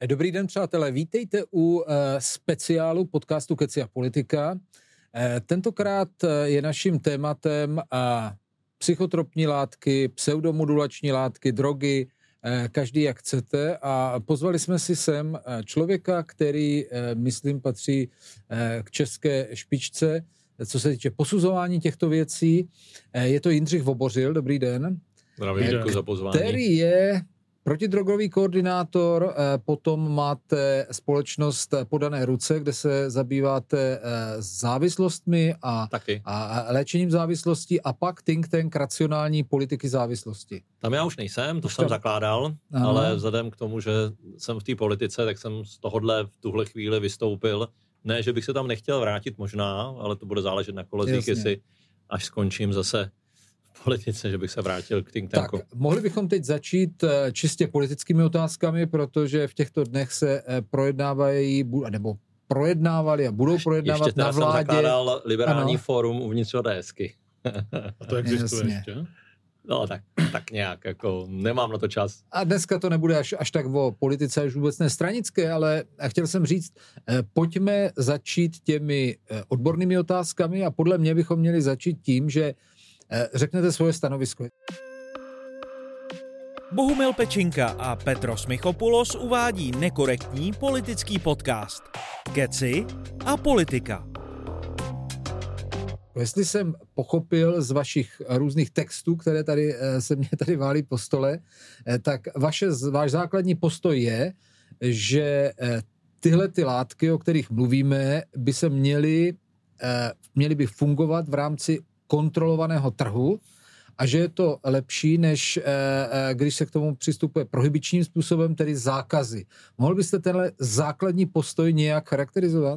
Dobrý den, přátelé. Vítejte u speciálu podcastu Keci a politika. Tentokrát je naším tématem psychotropní látky, pseudomodulační látky, drogy, každý jak chcete. A pozvali jsme si sem člověka, který, myslím, patří k české špičce, co se týče posuzování těchto věcí. Je to Jindřich Vobořil. Dobrý den. Zdravím, děkuji za pozvání. Který je protidrogový koordinátor, potom máte společnost Podané ruce, kde se zabýváte závislostmi a léčením závislostí, a pak think tank racionální politiky závislosti. Tam já už nejsem, to jsem zakládal, ale vzhledem k tomu, že jsem v té politice, tak jsem z tohohle v tuhle chvíli vystoupil. Ne, že bych se tam nechtěl vrátit možná, ale to bude záležet na kolezích, jestli až skončím zase politice, že bych se vrátil k think tanku. Tak, mohli bychom teď začít čistě politickými otázkami, protože v těchto dnech se projednávají, nebo projednávali a budou projednávat ještě na vládě. Ještě jsem zakládal liberální fórum uvnitř ODSky. A to existuje ještě? No tak nějak, jako nemám na to čas. A dneska to nebude až tak o politice, až vůbec ne stranické, ale chtěl jsem říct, pojďme začít těmi odbornými otázkami a podle mě bychom měli začít tím, že řeknete svoje stanovisko. Bohumil Pečinka a Petros Michopoulos uvádí nekorektní politický podcast Keci a politika. Jestli jsem pochopil z vašich různých textů, které tady se mě tady válí po stole, tak váš základní postoj je, že tyhle ty látky, o kterých mluvíme, by se měly by fungovat v rámci kontrolovaného trhu a že je to lepší, než když se k tomu přistupuje prohibičním způsobem, tedy zákazy. Mohl byste tenhle základní postoj nějak charakterizovat?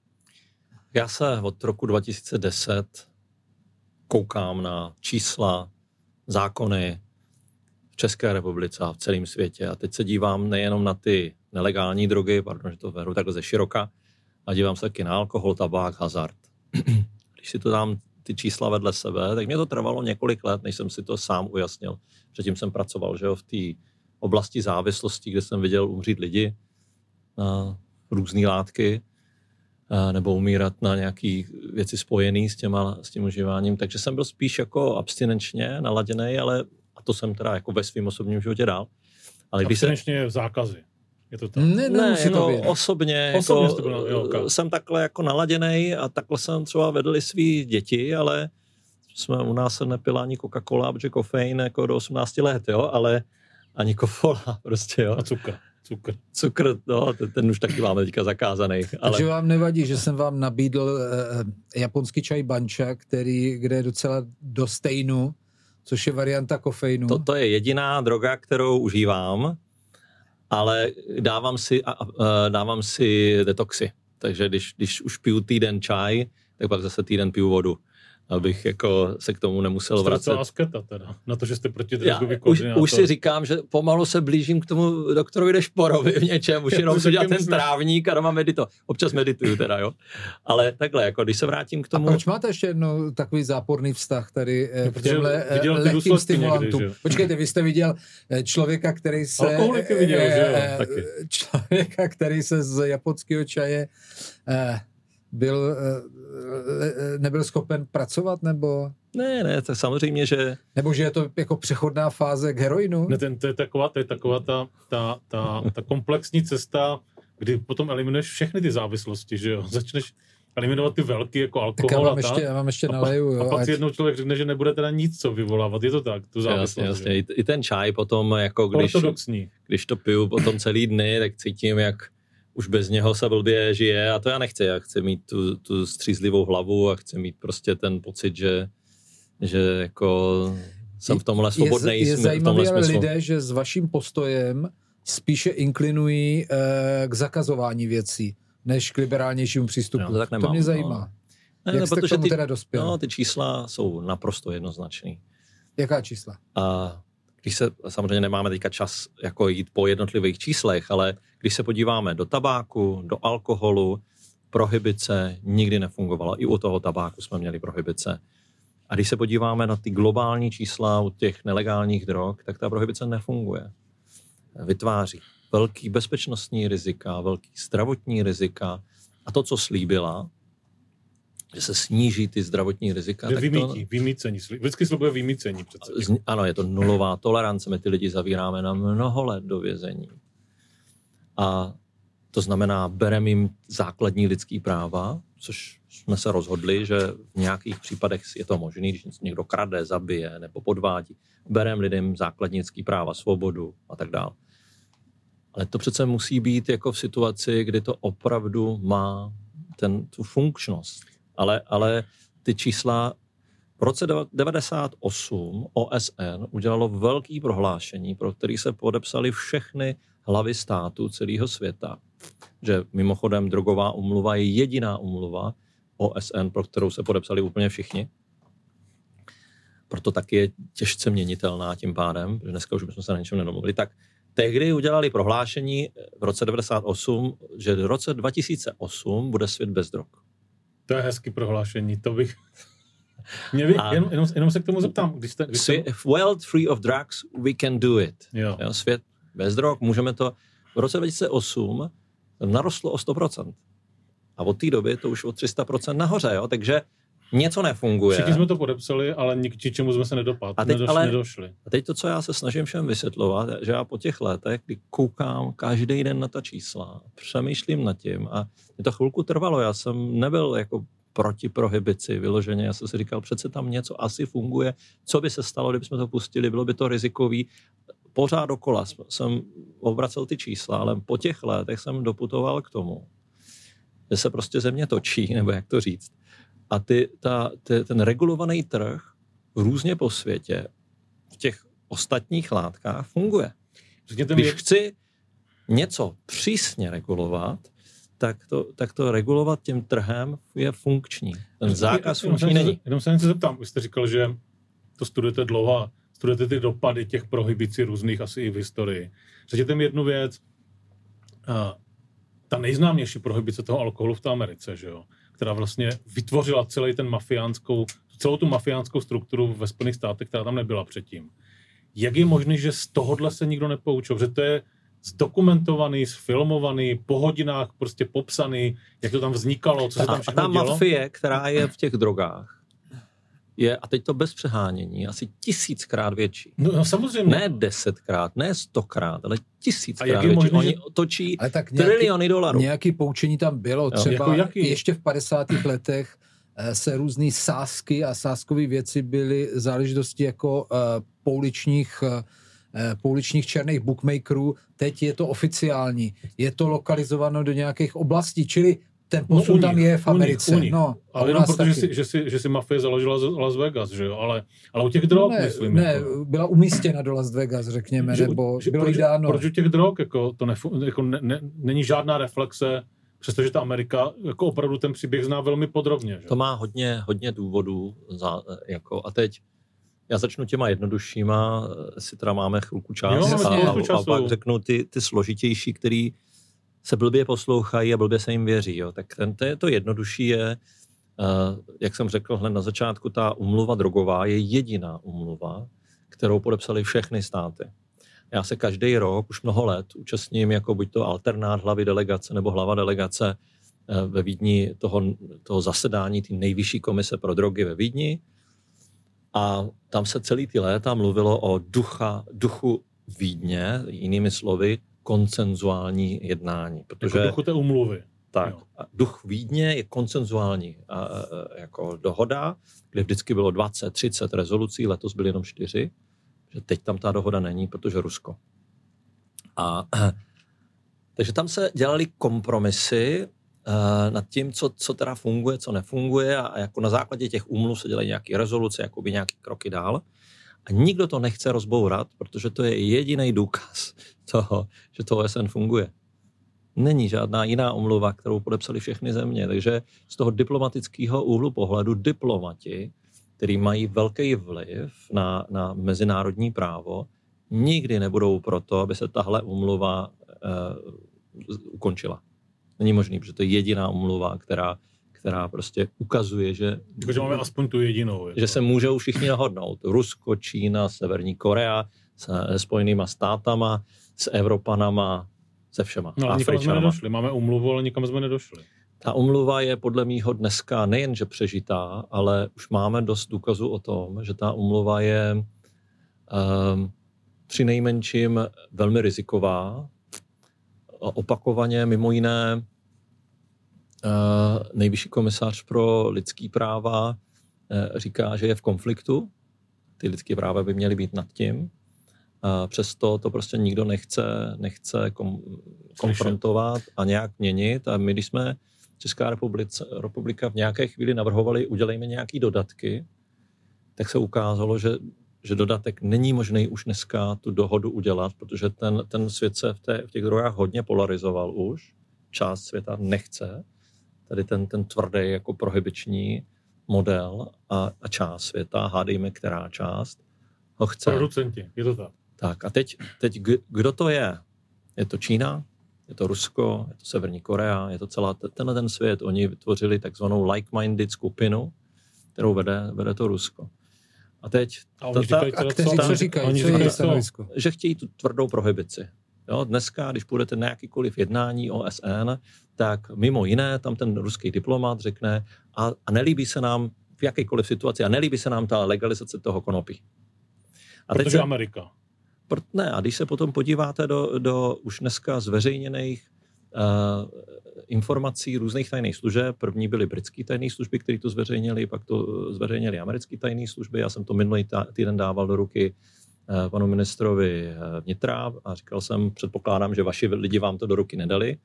Já se od roku 2010 koukám na čísla, zákony v České republice a v celém světě. A teď se dívám nejenom na ty nelegální drogy, pardon, že to veru takhle ze široka, a dívám se taky na alkohol, tabák, hazard. Když si to dám ty čísla vedle sebe, tak mě to trvalo několik let, než jsem si to sám ujasnil. Předtím jsem pracoval, že jo, v té oblasti závislosti, kde jsem viděl umřít lidi na různé látky, nebo umírat na nějaké věci spojené s tím užíváním. Takže jsem byl spíš jako abstinenčně naladěnej, ale a to jsem teda jako ve svém osobním životě dál. Ale abstinenčně zákazy. Je to tak? Ne, jako osobně jako, jsem takhle jako naladěnej a takhle jsem třeba vedl i svý děti, ale u nás se nepila ani Coca-Cola, protože kofein jako do 18 let, jo, ale ani kofola prostě, jo. A Cukr, no, ten už taky máme teďka zakázaný. Ale... Takže vám nevadí, že jsem vám nabídl japonský čaj banča, kde je docela do stejnu, což je varianta kofeinu. To je jediná droga, kterou užívám, ale dávám si detoxy. Takže když už piju týden čaj, tak pak zase týden piju vodu, abych jako se k tomu nemusel vracet. To je asketa teda, na to, že jste protidrogový koordinátor. Už si říkám, že pomalu se blížím k tomu doktorovi Dešporovi v něčem, už jenom si dělat ten trávník a doma občas medituju teda, jo. Ale takhle, jako když se vrátím k tomu... A proč máte ještě jednou takový záporný vztah tady v těmhle lehkým stimulantům? Počkejte, vy jste viděl člověka, který se... Alkoholiky viděl, že jo, taky. Člověka, který se z japonského čaje... nebyl schopen pracovat, nebo... Ne, to samozřejmě, že... Nebo že je to jako přechodná fáze k heroinu? Ne, to je taková ta komplexní cesta, kdy potom eliminuješ všechny ty závislosti, že jo? Začneš eliminovat ty velký jako alkohol tak já vám ještě naleju, jo. A pak si jednou člověk řekne, že nebude teda nic co vyvolávat, je to tak, tu závislost. Jasně. I ten čaj potom, jako když to piju potom celý dny, tak cítím, jak už bez něho se blbě žije a to já nechci. Já chci mít tu střízlivou hlavu a chci mít prostě ten pocit, že jako jsem v tomhle svobodnej. Je zajímavé, ale lidé, že s vaším postojem spíše inklinují k zakazování věcí, než k liberálnějšímu přístupu. No, to mě zajímá. Jak jste k tomu teda dospěl? No, ty čísla jsou naprosto jednoznačný. Jaká čísla? Když se, samozřejmě nemáme teďka čas jako jít po jednotlivých číslech, ale když se podíváme do tabáku, do alkoholu, prohibice nikdy nefungovala. I u toho tabáku jsme měli prohibice. A když se podíváme na ty globální čísla u těch nelegálních drog, tak ta prohibice nefunguje. Vytváří velký bezpečnostní rizika, velký zdravotní rizika a to, co slíbila, že se sníží ty zdravotní rizika. Tak vymícení. Vždycky slibuje vymícení přece. Ano, je to nulová tolerance, my ty lidi zavíráme na mnoho let do vězení. A to znamená, bereme jim základní lidský práva, což jsme se rozhodli, že v nějakých případech je to možné, když někdo krade, zabije nebo podvádí. Bereme lidem základní lidský práva, svobodu a tak dále. Ale to přece musí být jako v situaci, kdy to opravdu má tu funkčnost. Ale ty čísla v roce 1998 OSN udělalo velký prohlášení, pro který se podepsali všechny hlavy států celého světa. Že mimochodem drogová úmluva je jediná úmluva OSN, pro kterou se podepsali úplně všichni. Proto taky je těžce měnitelná tím pádem, že dneska už bychom se na něčem nedomluvili. Tak tehdy udělali prohlášení v roce 1998, že v roce 2008 bude svět bez drog. To je hezký prohlášení, to bych... Jenom se k tomu zeptám. World free of drugs, we can do it. Jo, svět bez drog, můžeme to... V roce 2008 narostlo o 100%. A od té doby to už o 300% nahoře, jo? Takže něco nefunguje. Všichni jsme to podepsali, ale k čemu jsme se nedošli. A teď to, co já se snažím všem vysvětlovat, že já po těch letech, kdy koukám každý den na ta čísla, přemýšlím nad tím a mě to chvilku trvalo, já jsem nebyl jako proti prohibici vyloženě, já jsem si říkal, přece tam něco asi funguje, co by se stalo, kdybychom to pustili, bylo by to rizikový. Pořád dokola jsem obracel ty čísla, ale po těch letech jsem doputoval k tomu, že se prostě země točí, nebo jak to říct. A ten regulovaný trh různě po světě v těch ostatních látkách funguje. Když chci něco přísně regulovat, tak to regulovat tím trhem je funkční. Ten zákaz funkční není. Jenom se něco zeptám. Vy jste říkal, že to studujete dlouho, studujete ty dopady těch prohibicí různých asi i v historii. Řekněte mi jednu věc. Ta nejznámější prohibice toho alkoholu v té Americe, že jo? Která vlastně vytvořila celou tu mafiánskou strukturu ve Spojených státech, která tam nebyla předtím. Jak je možné, že z tohohle se nikdo nepoučil? Protože to je zdokumentovaný, sfilmovaný, po hodinách prostě popsaný, jak to tam vznikalo, co se tam všechno dělo. A ta mafie, která je v těch drogách, je, a teď to bez přehánění, asi 1000krát větší. No samozřejmě. Ne 10krát, ne 100krát, ale 1000krát větší. Možný, oni točí triliony dolarů. Nějaké poučení tam bylo. Třeba ještě v 50. letech se různý sázky a sázkové věci byly záležitosti jako pouličních černých bookmakerů. Teď je to oficiální. Je to lokalizováno do nějakých oblastí, čili ten posun tam je v Americe. No, ale jenom protože že si mafie založila Las Vegas, že jo? Ale u těch drog, myslím. Ne, byla umístěna do Las Vegas, řekněme, nebo bylo jí dáno. Proč u těch drog není žádná reflexe, přestože ta Amerika jako opravdu ten příběh zná velmi podrobně. Že? To má hodně důvodů. A teď já začnu těma jednoduššíma, si teda máme chvilku čas a pak řeknu ty složitější, který se blbě poslouchají a blbě se jim věří. Jo. Tak to jednodušší je, jak jsem řekl hned na začátku, ta úmluva drogová je jediná úmluva, kterou podepsali všechny státy. Já se každý rok, už mnoho let, účastním jako buď to alternát hlavy delegace nebo hlava delegace ve Vídni toho zasedání té nejvyšší komise pro drogy ve Vídni. A tam se celý ty léta mluvilo o duchu Vídně, jinými slovy, konsenzuální jednání. Protože jako duchu té úmluvy. Tak. Duch Vídně je konsenzuální jako dohoda, kde vždycky bylo 20, 30 rezolucí, letos byly jenom 4, že teď tam ta dohoda není, protože Rusko. Takže tam se dělaly kompromisy nad tím, co teda funguje, co nefunguje a jako na základě těch úmluv se dělají nějaké rezoluce, jakoby nějaké kroky dál. A nikdo to nechce rozbourat, protože to je jediný důkaz toho, že to OSN funguje. Není žádná jiná umluva, kterou podepsali všechny země. Takže z toho diplomatického úhlu pohledu diplomati, kteří mají velký vliv na mezinárodní právo, nikdy nebudou proto, aby se tahle umluva ukončila. Není možný, protože to je jediná umluva, která prostě ukazuje, že máme aspoň tu jedinou. Že se můžou všichni dohodnout. Rusko, Čína, Severní Korea, se Spojenýma státama, s Evropanama, se všema. No, ale nikam jsme nedošli. Máme úmluvu, ale nikam jsme nedošli. Ta úmluva je podle mýho dneska nejenže přežitá, ale už máme dost důkazů o tom, že ta úmluva je přinejmenším velmi riziková. Opakovaně mimo jiné nejvyšší komisař pro lidský práva říká, že je v konfliktu. Ty lidské práva by měly být nad tím. Přesto to prostě nikdo nechce konfrontovat a nějak měnit. A my, když jsme Česká republika v nějaké chvíli navrhovali, udělejme nějaký dodatky, tak se ukázalo, že dodatek není možný už dneska tu dohodu udělat, protože ten svět se v těch drogách hodně polarizoval už. Část světa nechce. Tady ten tvrdý jako prohibiční model a část světa, hádejme, která část ho chce. Producenti, je to tak. Tak a teď kdo to je? Je to Čína? Je to Rusko? Je to Severní Korea? Je to celá tenhle ten svět? Oni vytvořili takzvanou like-minded skupinu, kterou vede to Rusko. A teď... kteří co říkají? Co je stanovisko? Že chtějí tu tvrdou prohibici. Jo, dneska, když půjdete na jakýkoliv jednání OSN, tak mimo jiné tam ten ruský diplomat řekne a nelíbí se nám v jakékoliv situaci a nelíbí se nám ta legalizace toho konopí. Protože Amerika. Ne, a když se potom podíváte do už dneska zveřejněných informací různých tajných služeb, první byly britské tajné služby, které to zveřejnili, pak to zveřejnili americké tajné služby, já jsem to minulý týden dával do ruky panu ministrovi vnitra a říkal jsem, předpokládám, že vaši lidi vám to do ruky nedali,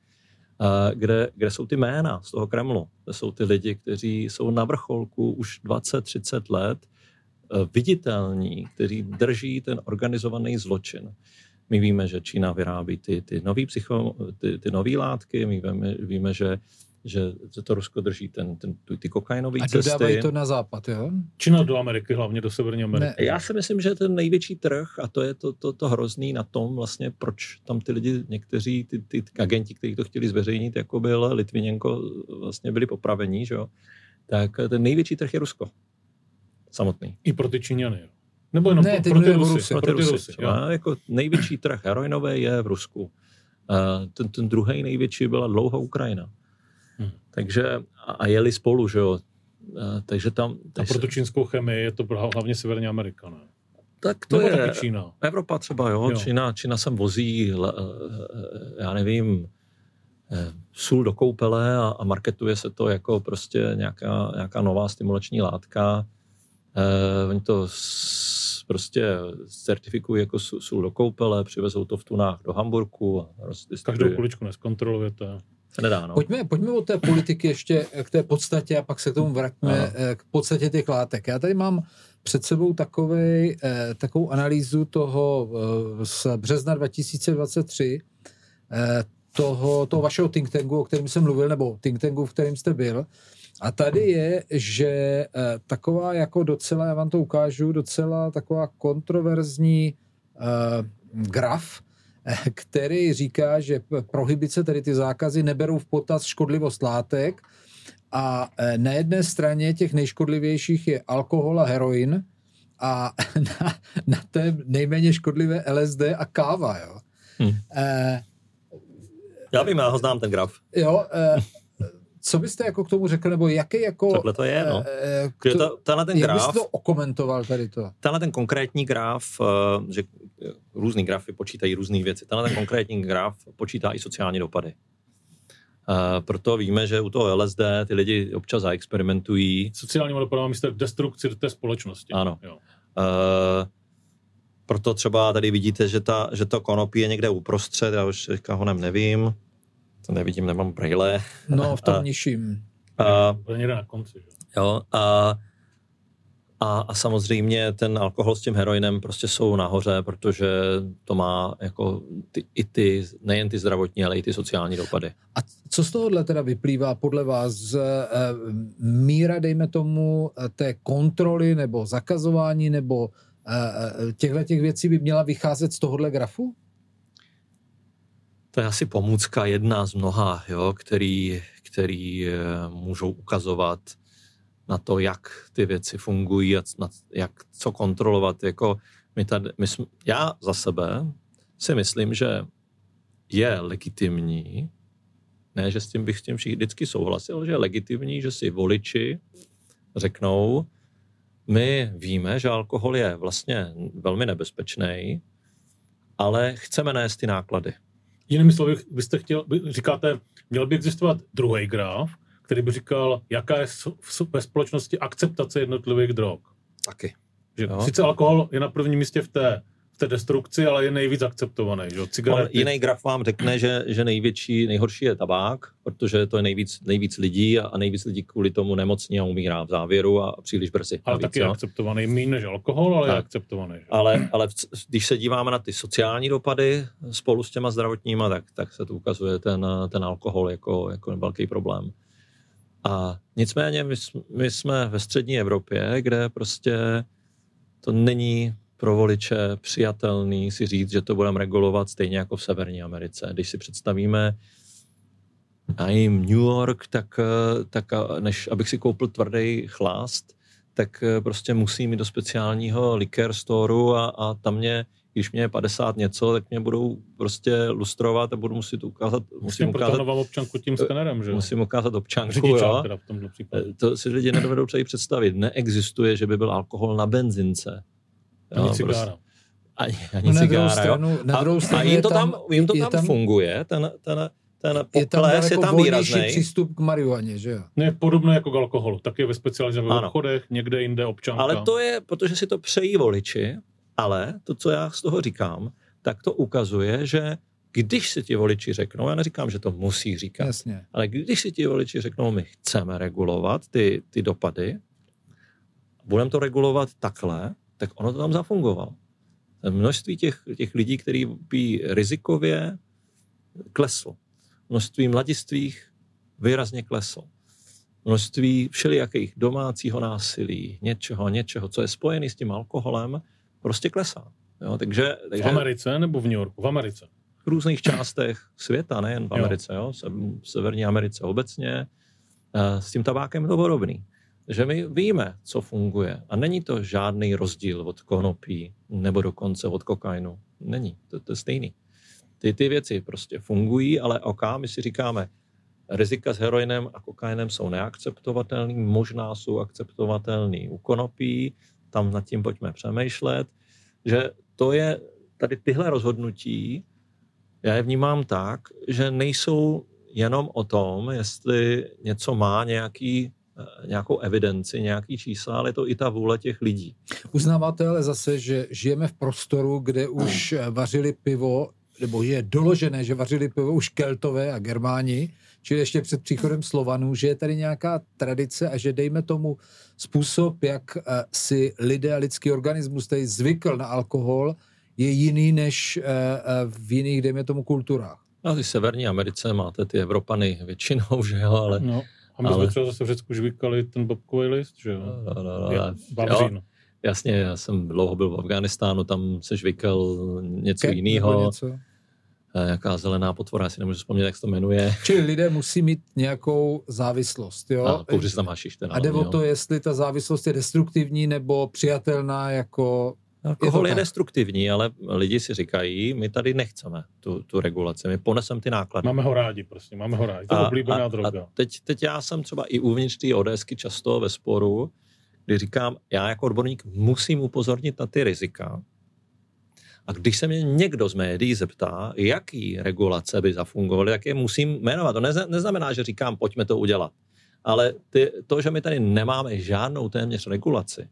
kde jsou ty jména z toho Kremlu. To jsou ty lidi, kteří jsou na vrcholku už 20-30 let, viditelní, kteří drží ten organizovaný zločin. My víme, že Čína vyrábí ty nový látky, my víme, že to Rusko drží ty kokainové cesty. A dodávají to na západ, jo? Čína do Ameriky, hlavně do Severní Ameriky. Ne, já si myslím, že ten největší trh, a to je to hrozný na tom vlastně, proč tam ty lidi, někteří ty agenti, kteří to chtěli zveřejnit, jako byl Litvinenko, vlastně byli popravení, že jo? Tak ten největší trh je Rusko. Samotný. I pro ty Číňany, jo? Nebo jenom pro ty Rusy. Jako největší trh heroinové je v Rusku. Ten druhý největší byla dlouho Ukrajina. Takže a jeli spolu, že jo. Takže tam... A pro tu čínskou chemii je to hlavně Severní Amerika, ne? Tak to nebo je... Čína. Evropa třeba, jo. Čína sem vozí, já nevím, sůl do koupele a marketuje se to jako prostě nějaká nová stimulační látka. Oni to prostě certifikují jako sůl do koupele, přivezou to v tunách do Hamburku. Každou kuličku nezkontrolujete. Se nedá, no. Pojďme od té politiky ještě k té podstatě a pak se k tomu vraťme k podstatě těch látek. Já tady mám před sebou takovou analýzu toho z března 2023, toho vašeho think tanku, o kterém jsem mluvil, nebo think tanku, v kterém jste byl. A tady je, že taková jako docela, já vám to ukážu, docela taková kontroverzní graf, který říká, že prohibice, tedy ty zákazy, neberou v potaz škodlivost látek a na jedné straně těch nejškodlivějších je alkohol a heroin a na té nejméně škodlivé LSD a káva, jo. Já vím, já ho znám, ten graf. Jo, co byste jako k tomu řekl, nebo jaký jako... Takhle to je, no. Tenhle ten graf... Jak byste to okomentoval tady to? Tenhle ten konkrétní graf, že různý grafy počítají různé věci, tenhle ten konkrétní graf počítá i sociální dopady. Proto víme, že u toho LSD ty lidi občas zaexperimentují. Sociální dopady místo destrukci té společnosti. Ano. Jo. Proto třeba tady vidíte, že to konopí je někde uprostřed, já už honem nevím. To nevidím, nemám brejle. No, v tom nižším. To někde na konci. Že? Jo, a samozřejmě ten alkohol s tím heroinem prostě jsou nahoře, protože to má jako nejen ty zdravotní, ale i ty sociální dopady. A co z tohohle teda vyplývá podle vás? Míra, dejme tomu, té kontroly nebo zakazování nebo těch věcí by měla vycházet z tohohle grafu? To je asi pomůcka jedna z mnoha, jo, který můžou ukazovat na to, jak ty věci fungují a jak co kontrolovat. Jako já za sebe si myslím, že je legitimní, ne, že s tím bych vždycky souhlasil, že je legitimní, že si voliči řeknou, my víme, že alkohol je vlastně velmi nebezpečný, ale chceme nést ty náklady. Jinými slovy, říkáte, měl by existovat druhý graf, který by říkal, jaká je ve společnosti akceptace jednotlivých drog. Taky. Že sice alkohol je na prvním místě v té destrukci, ale je nejvíc akceptovaný. Že? Cigarety. Jiný graf vám řekne, že nejhorší je tabák, protože to je nejvíc lidí a nejvíc lidí kvůli tomu nemocní a umírá v závěru a příliš brzy. Ale taky je akceptovaný méně než alkohol, ale je akceptovaný. Že? Ale když se díváme na ty sociální dopady spolu s těma zdravotníma, tak se tu ukazuje ten alkohol jako velký problém. A nicméně my jsme ve střední Evropě, kde prostě to není pro voliče přijatelný si říct, že to budeme regulovat stejně jako v Severní Americe. Když si představíme New York, tak než abych si koupil tvrdý chlást, tak prostě musím jít do speciálního liquor storeu a tam když mě je 50 něco, tak mě budou prostě lustrovat a budu muset ukázat... Musím ukázat občanku tím skenerem, že? Musím ukázat občanku, jo. Teda v tomhle případě. To si lidi nedovedou třeba představit. Neexistuje, že by byl alkohol na benzince. Ani cigára. Ani cigára, Na druhou stranu jim to tam funguje, ten pokles je tam výrazný. Přístup k marihuaně, že jo? Ne, podobné jako k alkoholu. Tak je ve specializovaných obchodech, někde jinde občanka. Ale to je, protože si to přejí voliči, ale to, co já z toho říkám, tak to ukazuje, že když si ti voliči řeknou, já neříkám, že to musí říkat, jasně, ale když si ti voliči řeknou, my chceme regulovat ty dopady, budeme to regulovat takhle, tak ono to tam zafungovalo. Množství těch lidí, kteří pí rizikově, kleslo. Množství mladistvých výrazně kleslo. Množství všelijakých domácího násilí, něčeho, co je spojené s tím alkoholem, prostě klesá. Jo, takže v Americe nebo v New Yorku? V Americe. V různých částech světa, nejen v Americe, jo, v Severní Americe obecně. S tím tabákem je to podobný. Že my víme, co funguje. A není to žádný rozdíl od konopí nebo dokonce od kokainu. Není. To je stejný. Ty věci prostě fungují, ale my si říkáme, rizika s heroinem a kokainem jsou neakceptovatelný, možná jsou akceptovatelný u konopí, tam nad tím pojďme přemýšlet, že to je tady tyhle rozhodnutí, já je vnímám tak, že nejsou jenom o tom, jestli něco má nějakou evidenci, nějaký čísla, ale je to i ta vůle těch lidí. Uznáváte ale zase, že žijeme v prostoru, kde už vařili pivo, nebo je doložené, že vařili pivo už Keltové a Germáni, čili ještě před příchodem Slovanů, že je tady nějaká tradice a že dejme tomu způsob, jak si lidé a lidský organismus tady zvykl na alkohol, je jiný než v jiných, dejme tomu, kulturách. A v Severní Americe máte ty Evropany většinou, že jo, ale... No. A my jsme třeba zase v Řecku žvykali ten babkový list, že jo? No. Jasně, já jsem dlouho byl v Afghánistánu, tam se žvykal něco jiného. Jaká zelená potvora, já si nemůžu vzpomnět, jak se to jmenuje. Čili lidé musí mít nějakou závislost, jo? A kouří se tam hašiš. A jde o to, jestli ta závislost je destruktivní nebo přijatelná jako... Alkohol je destruktivní, ale lidi si říkají, my tady nechceme tu regulaci, my poneseme ty náklady. Máme ho rádi, prostě, máme ho rádi. To je oblíbená droga. A teď já jsem třeba i uvnitř té ODSky často ve sporu, kdy říkám, já jako odborník musím upozornit na ty rizika. A když se mě někdo z médií zeptá, jaký regulace by zafungovaly, tak je musím jmenovat. To neznamená, že říkám, pojďme to udělat. Ale to, že my tady nemáme žádnou téměř regulaci,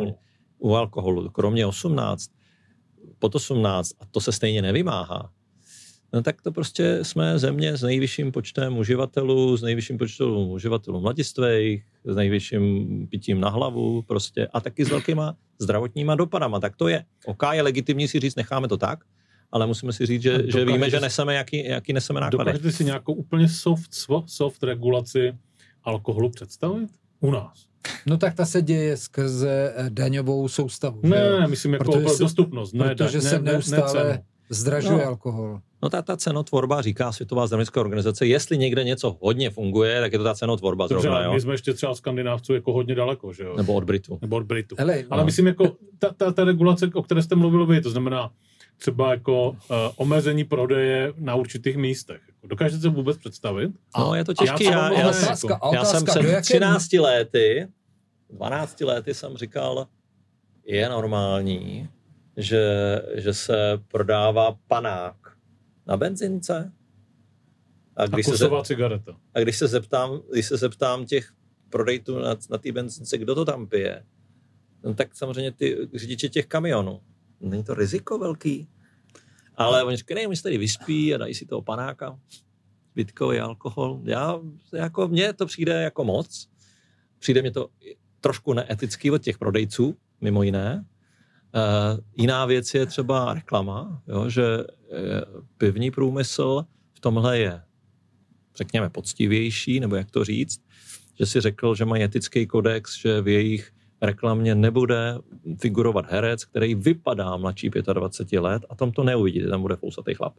u alkoholu, kromě 18, pod 18, a to se stejně nevymáhá, no tak to prostě jsme země s nejvyšším počtem uživatelů, s nejvyšším počtem uživatelů mladistvých, s nejvyšším pitím na hlavu prostě a taky s velkýma zdravotníma dopadama. Tak to je. Je legitimní si říct, necháme to tak, ale musíme si říct, že víme, že neseme, jaký neseme náklady. Dokážete si nějakou úplně soft regulaci alkoholu představit? U nás. No tak ta se děje skrze daňovou soustavu. Ne, myslím jako dostupnost. Protože se neustále zdražuje alkohol. No ta cenotvorba, říká Světová zdravotnická organizace, jestli někde něco hodně funguje, tak je to ta cenotvorba zrovna, jo. My jsme ještě třeba Skandinávců jako hodně daleko, že jo. Nebo od Britů. Ale myslím jako ta regulace, o které jste mluvili vy, to znamená třeba jako omezení prodeje na určitých místech. Dokážete se vůbec představit? No, je to těžký. Já jsem před 13 lety, 12 lety jsem říkal, je normální, že se prodává panák na benzince. A kusová cigareta. A když se zeptám těch prodejtů na té benzince, kdo to tam pije, no tak samozřejmě ty řidiči těch kamionů. Není to riziko velký? Ale oni říkají, oni se tady vyspí a dají si toho panáka, zbytkový alkohol. Mně to přijde jako moc. Přijde mě to trošku neetický od těch prodejců, mimo jiné. Jiná věc je třeba reklama, jo, že pivní průmysl v tomhle je, řekněme, poctivější, nebo jak to říct, že si řekl, že mají etický kodex, že v jejich reklamě nebude figurovat herec, který vypadá mladší 25 let a tam to neuvidíte, tam bude fousatý chlap.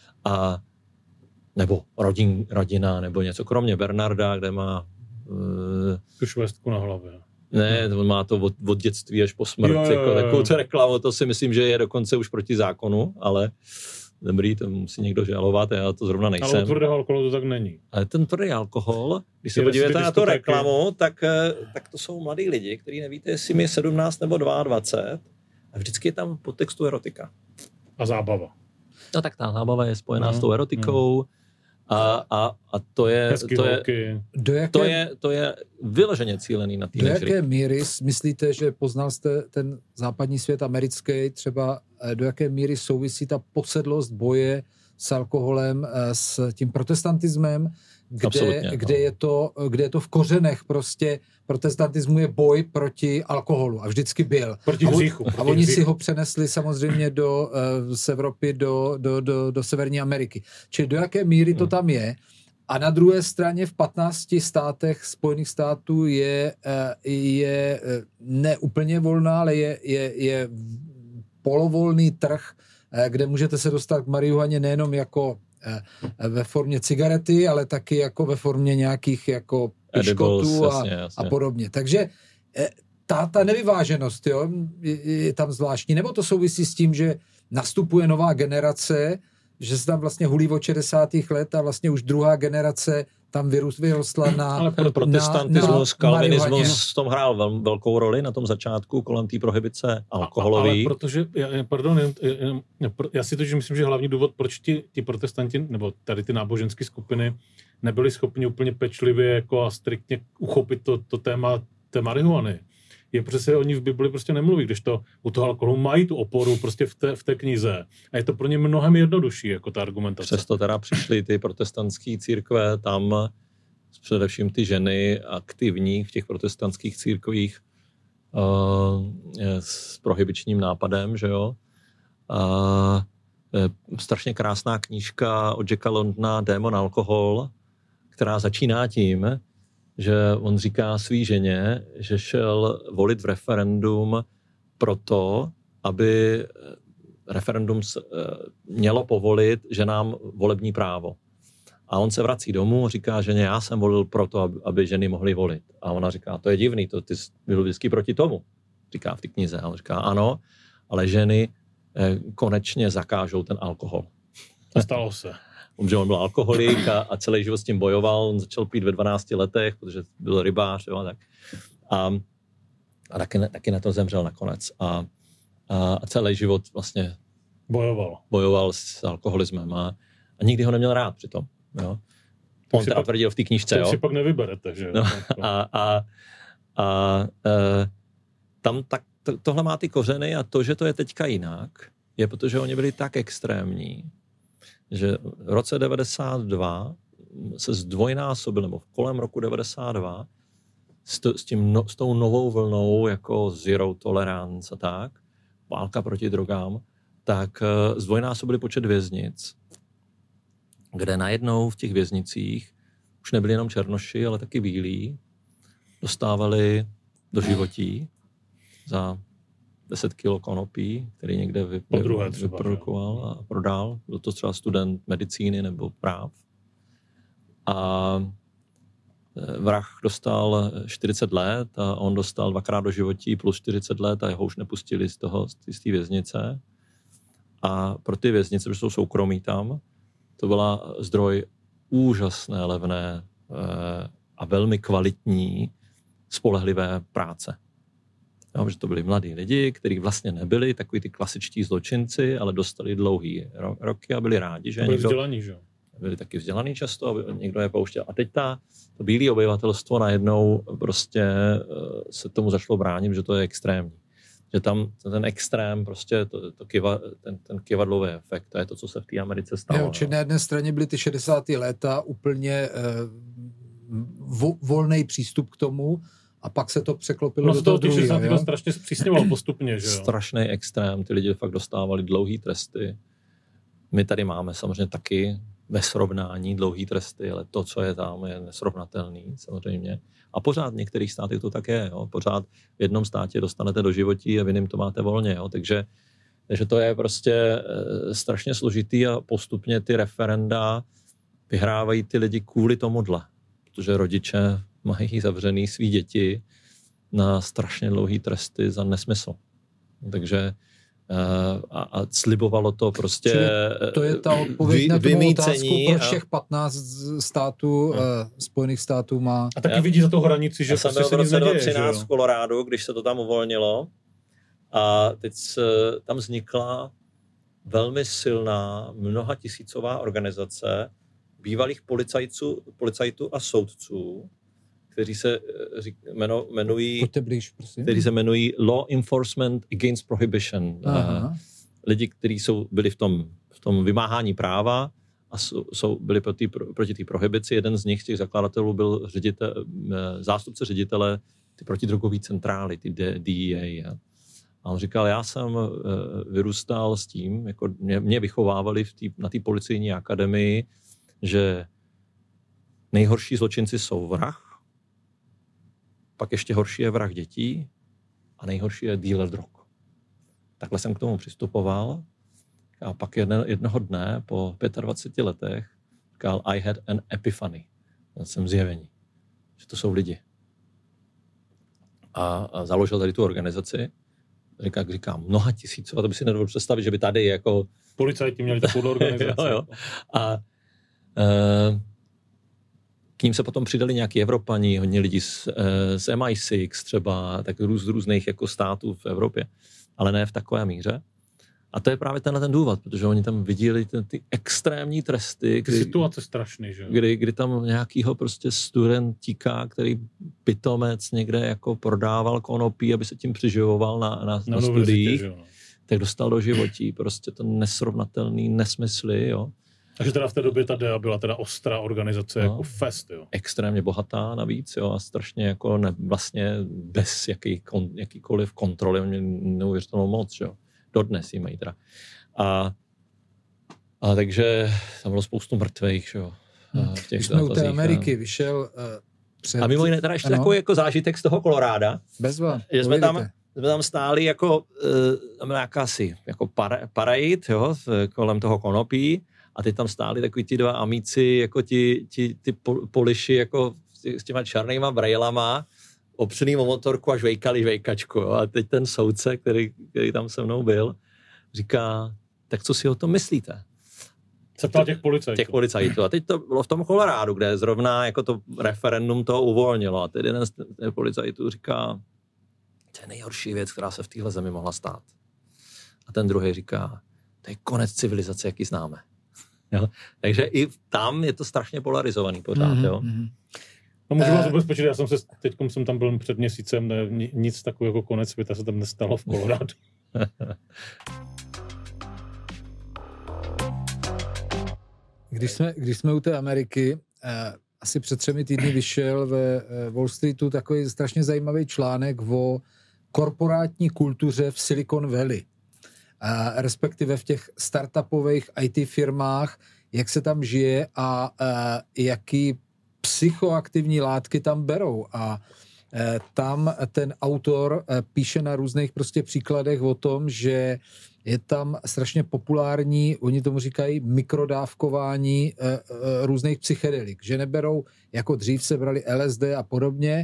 Nebo rodina, nebo něco, kromě Bernarda, kde má tu švestku na hlavě. Ne, on má to od dětství až po smrt. Jo. Takovou reklamu, to si myslím, že je dokonce už proti zákonu, ale dobrý, to musí někdo žalovat, já to zrovna nejsem. Ale u tvrdého alkoholu to tak není. Ale ten tvrdý alkohol, když se podíváte na tu reklamu, tak to jsou mladí lidi, kteří nevíte, jestli mi je 17 nebo 22 a vždycky je tam podtextu erotika. A zábava. No tak ta zábava je spojená s tou erotikou. A to je vyloženě cílený na teenagery. Do jaké míry myslíte, že poznal jste ten západní svět americký, třeba do jaké míry souvisí ta posedlost boje s alkoholem, s tím protestantismem, kde je to v kořenech prostě. Protestantismu je boj proti alkoholu a vždycky byl. Proti hříchu. A oni si ho přenesli samozřejmě z Evropy do Severní Ameriky. Čili do jaké míry to tam je. A na druhé straně v 15 státech Spojených států je ne úplně volná, ale je polovolný trh, kde můžete se dostat k marihuaně nejenom jako ve formě cigarety, ale taky jako ve formě nějakých jako piškotů a podobně. Takže ta nevyváženost, jo, je tam zvláštní. Nebo to souvisí s tím, že nastupuje nová generace, že se tam vlastně hulí od 60. let a vlastně už druhá generace tam vyrostla na ale protestantismus, kalvinismus v tom hrál velkou roli na tom začátku kolem té prohibice alkoholový. Ale protože, já si totiž myslím, že hlavní důvod, proč ti protestanti, nebo tady ty náboženské skupiny nebyli schopni úplně pečlivě jako a striktně uchopit to téma té marihuany, je přesně, oni v Bibli prostě nemluví, kdežto u toho alkoholu mají tu oporu prostě v té knize. A je to pro ně mnohem jednodušší, jako ta argumentace. Přesto teda přišly ty protestantské církve, tam především ty ženy aktivní v těch protestantských církvích s prohibičním nápadem, že jo. Strašně krásná knížka od Jacka Londona Démon alkohol, která začíná tím, že on říká svý ženě, že šel volit v referendum proto, aby referendum mělo povolit ženám volební právo. A on se vrací domů a říká ženě, já jsem volil proto, aby ženy mohly volit. A ona říká, to je divný, ty byl vždycky proti tomu, říká v té knize. A on říká, ano, ale ženy konečně zakážou ten alkohol. To stalo se. Že on byl alkoholik a celý život s tím bojoval. On začal pít ve 12 letech, protože byl rybář. Jo, tak. A taky na to zemřel nakonec. A celý život vlastně bojoval s alkoholismem. A nikdy ho neměl rád přitom. Jo. On teda tvrdil v té knížce. To si pak nevyberete, že? No, tam tohle má ty kořeny a to, že to je teďka jinak, je protože oni byli tak extrémní, že v roce 92 se zdvojnásobil, nebo kolem roku 92 s tou novou vlnou jako zero tolerance a tak, válka proti drogám, tak zdvojnásobili počet věznic, kde najednou v těch věznicích už nebyli jenom černoši, ale taky bílí, dostávali do životí za 10 kilo konopí, který někde vyprodukoval a prodal. Byl to třeba student medicíny nebo práv. A vrah dostal 40 let a on dostal 2krát do životí plus 40 let a jeho už nepustili z té věznice. A pro ty věznice, protože jsou soukromí tam, to byla zdroj úžasné, levné a velmi kvalitní, spolehlivé práce. Jo, že to byli mladí lidi, kteří vlastně nebyli takový ty klasičtí zločinci, ale dostali dlouhý roky a byli rádi, že byli vzdělaní, že? Byli taky vzdělaný často a někdo je pouštěl. A teď to bílé obyvatelstvo najednou prostě se tomu začalo bránit, že to je extrémní. Že tam ten extrém, prostě ten kyvadlový efekt, to je to, co se v té Americe stalo. Jo, či na jedné straně byly ty 60. léta úplně volný přístup k tomu a pak se to překlopilo do toho druhého. No, to strašně zpřísňovalo postupně, že jo? Strašný extrém, ty lidi fakt dostávali dlouhý tresty. My tady máme samozřejmě taky ve srovnání dlouhý tresty, ale to, co je tam, je nesrovnatelný samozřejmě. A pořád v některých státech to tak je. Jo? Pořád v jednom státě dostanete do životí a v jiném to máte volně. Jo? Takže to je prostě strašně složitý a postupně ty referenda vyhrávají ty lidi kvůli tomuhle. Protože rodiče mají zavřený svý děti na strašně dlouhý tresty za nesmysl. Takže a slibovalo to prostě čili to je ta odpověď na tu otázku, proč všech 15 států, Spojených států má... A taky vidí za tou hranici, že prostě se nic neděje. Já jsem byl v roce 2013 v Kolorádu, když se to tam uvolnilo a teď tam vznikla velmi silná, mnohatisícová organizace bývalých policajtů a soudců, kteří se jmenují, kteří se jmenují Law Enforcement Against Prohibition. Lidi, kteří byli v tom vymáhání práva a byli proti té prohibici. Jeden z nich, těch zakladatelů, byl zástupce ředitele ty protidrogové centrály, ty DEA. A on říkal, já jsem vyrůstal s tím, jako mě vychovávali na té policejní akademii, že nejhorší zločinci jsou vrah, pak ještě horší je vrah dětí a nejhorší je dealer drog. Takhle jsem k tomu přistupoval a pak jednoho dne po 25 letech říkal I had an epiphany. Já jsem zjevení, že to jsou lidi. A založil tady tu organizaci. Říkám, mnoha tisíců, a to by si nedovolil představit, že by tady jako... Policajti měli takovou organizaci. jo. A k ním se potom přidali nějaký Evropani, hodně lidí z MI6 třeba, tak z různých jako států v Evropě, ale ne v takové míře. A to je právě ten důvod, protože oni tam viděli ty extrémní tresty. Ty situace strašný, že? Kdy tam nějakýho prostě studentíka, který pitomec někde jako prodával konopí, aby se tím přiživoval na studiích, tak dostal do životí prostě to nesrovnatelný nesmysly, jo. Takže teda v té době ta DEA byla teda ostrá organizace, jako fest, jo. Extrémně bohatá navíc, jo, a strašně jako vlastně bez jakýkoliv kontroly, oni měli neuvěřitelnou moc, jo. Dodnes jí mají teda. A takže tam bylo spoustu mrtvých, jo. Když jsme u té Ameriky vyšel před... A mimo jiné teda ještě takový jako zážitek z toho Koloráda. Bezva. Že jsme tam stáli jako jakási jako parade, jo, kolem toho konopí. A teď tam stáli takový ti dva amíci, jako ti poliši, jako s těma černýma brejlama, opřený o motorku a žvejkali žvejkačku. Jo? A teď ten soudce, který tam se mnou byl, říká, tak co si o tom myslíte? Se ptá těch policajtů. A teď to bylo v tom Kolorádu, kde zrovna jako to referendum to uvolnilo. A teď jeden z těch policajtů říká, to je nejhorší věc, která se v téhle zemi mohla stát. A ten druhý říká, to je konec civilizace, jaký známe. Jo? Takže i tam je to strašně polarizovaný pořád. Jo? No můžu vás ubezpečit, teďkom jsem tam byl před měsícem, nic takového jako konec světa se tam nestalo v Kolorádu. Když jsme u té Ameriky, asi před 3 týdny vyšel ve Wall Streetu takový strašně zajímavý článek o korporátní kultuře v Silicon Valley. Respektive v těch startupových IT firmách, jak se tam žije a jaký psychoaktivní látky tam berou. A tam ten autor píše na různých prostě příkladech o tom, že je tam strašně populární, oni tomu říkají mikrodávkování různých psychedelik, že neberou, jako dřív se brali LSD a podobně,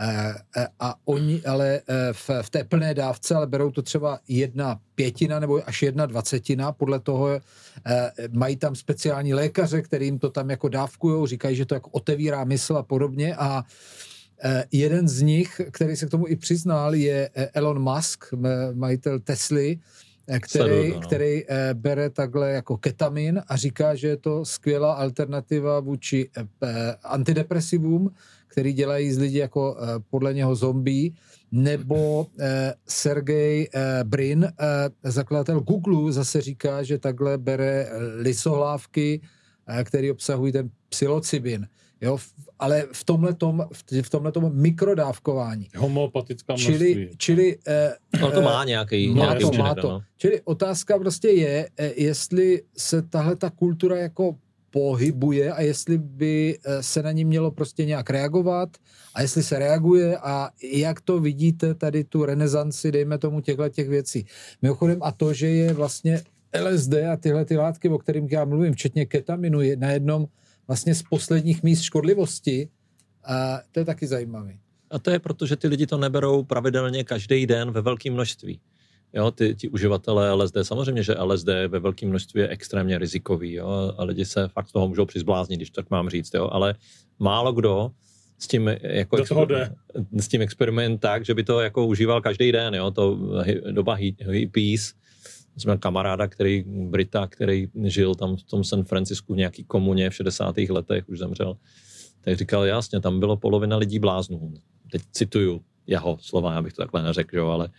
a oni ale v té plné dávce, ale berou to třeba 1/5 nebo až 1/20, podle toho mají tam speciální lékaře, kterým to tam jako dávkujou, říkají, že to jako otevírá mysl a podobně, a jeden z nich, který se k tomu i přiznal, je Elon Musk, majitel Tesly, který bere takhle jako ketamin a říká, že je to skvělá alternativa vůči antidepresivům, který dělají z lidí jako podle něho zombie, nebo Sergej Brin, zakladatel Google, zase říká, že takhle bere lisohlávky, který obsahují ten psilocybin. Jo, ale v tomhletom mikrodávkování. Homeopatická množství. Čili to má nějaký má to. No. Čili otázka prostě je, jestli se tahle ta kultura jako pohybuje a jestli by se na ní mělo prostě nějak reagovat a jestli se reaguje a jak to vidíte tady tu renesanci, dejme tomu těch věcí. Mimochodem a to, že je vlastně LSD a tyhle ty látky, o kterým já mluvím, včetně ketaminu, je na jednom vlastně z posledních míst škodlivosti, a to je taky zajímavý. A to je proto, že ty lidi to neberou pravidelně každý den ve velkém množství. Jo, ti uživatelé LSD, samozřejmě, že LSD ve velkém množství je extrémně rizikový, jo, a lidi se fakt z toho můžou přizbláznit, když tak mám říct, jo, ale málo kdo s tím jako s tím experiment tak, že by to jako užíval každý den, jo, to doba hippies. Jsme měl kamaráda, Brita, který žil tam v tom San Francisku v nějaký komuně v 60. letech, už zemřel, tak říkal, jasně, tam bylo polovina lidí bláznů. Teď cituju jeho slova, já bych to takhle neřekl, jo, ale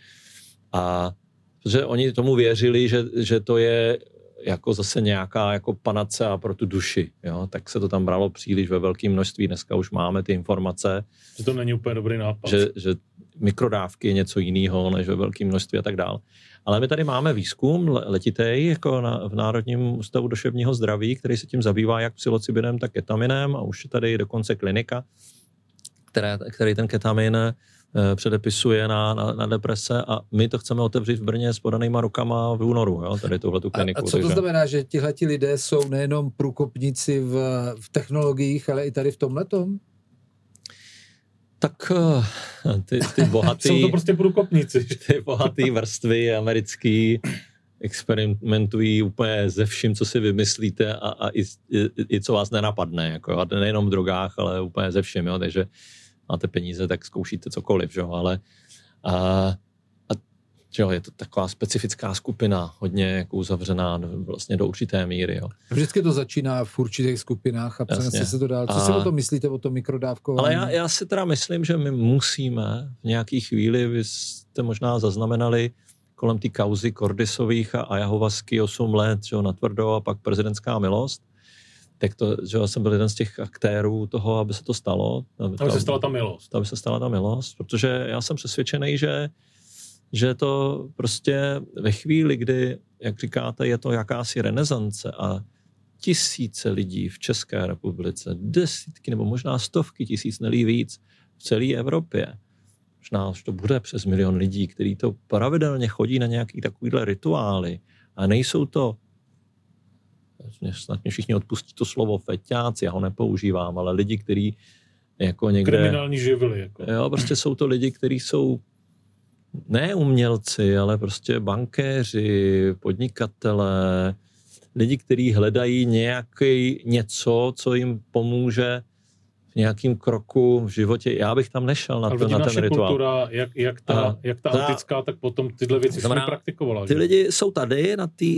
protože oni tomu věřili, že to je jako zase nějaká jako panacea pro tu duši, jo, tak se to tam bralo příliš ve velkém množství, dneska už máme ty informace. Že to není úplně dobrý nápad. Že mikrodávky je něco jiného než ve velkém množství a tak dál. Ale my tady máme výzkum letitej jako v Národním ústavu duševního zdraví, který se tím zabývá jak psilocybinem, tak ketaminem a už je tady dokonce klinika, který ten ketamin předepisuje na deprese a my to chceme otevřít v Brně s podanýma rukama v únoru, jo, tady tuhletu kliniku. A co to znamená, že tihleti lidé jsou nejenom průkopníci v technologiích, ale i tady v tomhletom? Tak ty bohatý... Jsou to prostě průkopníci. Ty bohatý vrstvy americký experimentují úplně ze vším, co si vymyslíte a i co vás nenapadne. Jako, a nejenom v drogách, ale úplně ze vším. Jo, takže máte peníze, tak zkoušíte cokoliv. Jo, ale jo, je to taková specifická skupina, hodně jako uzavřená vlastně do určité míry. Jo. Vždycky to začíná v určitých skupinách a přenese se to dál. Co si o tom myslíte, o tom mikrodávkování? Ale já si teda myslím, že my musíme v nějaký chvíli, vy jste možná zaznamenali kolem té kauzy Kordisových a Ayahuasky 8 let, že jo, natvrdo a pak prezidentská milost, tak to, že já jsem byl jeden z těch aktérů toho, aby se to stalo. Aby se stala ta milost. Aby se stala ta milost, protože já jsem přesvědčený, že to prostě ve chvíli, kdy, jak říkáte, je to jakási renesance a tisíce lidí v České republice, desítky nebo možná stovky tisíc, nelí víc, v celé Evropě, možná už to bude přes 1 milion lidí, kteří to pravidelně chodí na nějaký takovýhle rituály a nejsou to, snad mě všichni odpustí to slovo feťáci, já ho nepoužívám, ale lidi, kteří jako někde... Kriminální živly. Jako. Jo, prostě jsou to lidi, kteří jsou ne umělci, ale prostě bankéři, podnikatelé, lidi, kteří hledají něco, co jim pomůže v nějakým kroku v životě. Já bych tam nešel na ten rituál. Kultura, jak ta antická, tak potom tyhle věci jsme praktikovala. Ty lidi jsou tady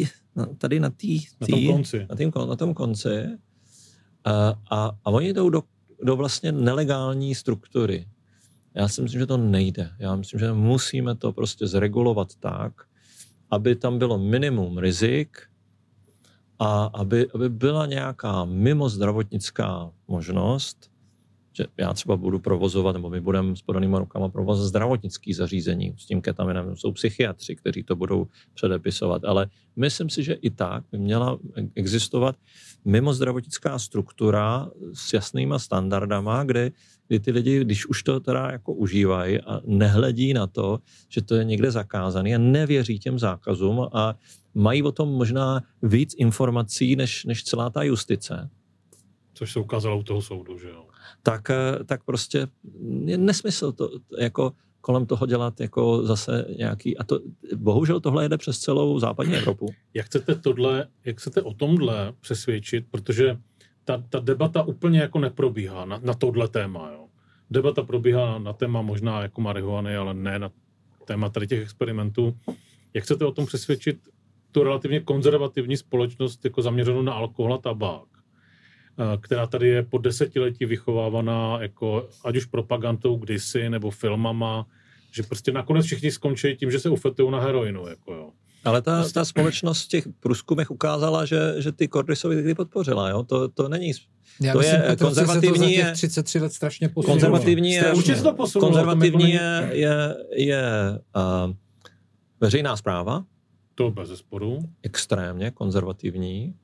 na tom konci a oni jdou do vlastně nelegální struktury. Já si myslím, že to nejde. Já myslím, že musíme to prostě zregulovat tak, aby tam bylo minimum rizik a aby byla nějaká mimozdravotnická možnost že já třeba budu provozovat, nebo my budeme s podanýma rukama provozovat zdravotnický zařízení s tím ketaminem. Jsou psychiatři, kteří to budou předepisovat, ale myslím si, že i tak by měla existovat mimo zdravotnická struktura s jasnýma standardama, kdy ty lidi, když už to teda jako užívají a nehledí na to, že to je někde zakázané a nevěří těm zákazům a mají o tom možná víc informací než celá ta justice. Což se ukázalo u toho soudu, že jo? Tak prostě je nesmysl to jako kolem toho dělat jako zase nějaký, a to bohužel tohle jede přes celou západní Evropu. Jak chcete o tomhle přesvědčit, protože ta debata úplně jako neprobíhá na tohle téma, jo. Debata probíhá na téma možná jako marihuany, ale ne na téma tady těch experimentů. Jak chcete o tom přesvědčit tu relativně konzervativní společnost jako zaměřenou na alkohol a tabák, která tady je po desetiletí vychovávaná jako ať už propagandou kdysi nebo filmama, že prostě nakonec všichni skončí tím, že se ufetují na heroinu. Jako jo. Ale ta společnost v těch průzkumech ukázala, že ty Cordysovi někdy podpořila. Jo? To není... Já to myslím, je Petr, konzervativní. Se to za těch 33 let strašně posunulo. Konzervativní je veřejná správa. To bez zesporu. Extrémně konzervativní.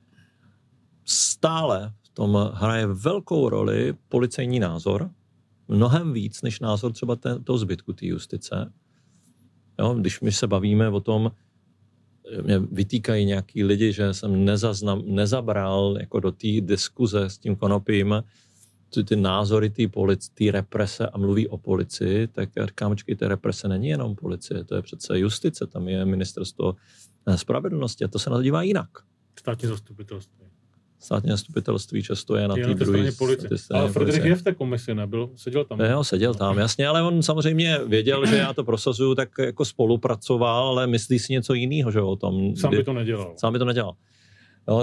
Stále v tom hraje velkou roli policejní názor. Mnohem víc než názor třeba toho zbytku té justice. Jo, když my se bavíme o tom, mě vytýkají nějaký lidi, že jsem nezabral jako do té diskuze s tím konopím ty názory té represe a mluví o policii, tak já říkám, té represe není jenom policie, to je přece justice, tam je ministerstvo spravedlnosti a to se nadívá jinak. Státní zastupitelství. Státní zastupitelství často je na té druhé policie. Ale Friedrich je v té komisi, nebyl? Seděl tam? Jo, seděl tam, jasně, ale on samozřejmě věděl, že já to prosazuju, tak jako spolupracoval, ale myslí si něco jiného, že o tom. Sám by to nedělal. Jo,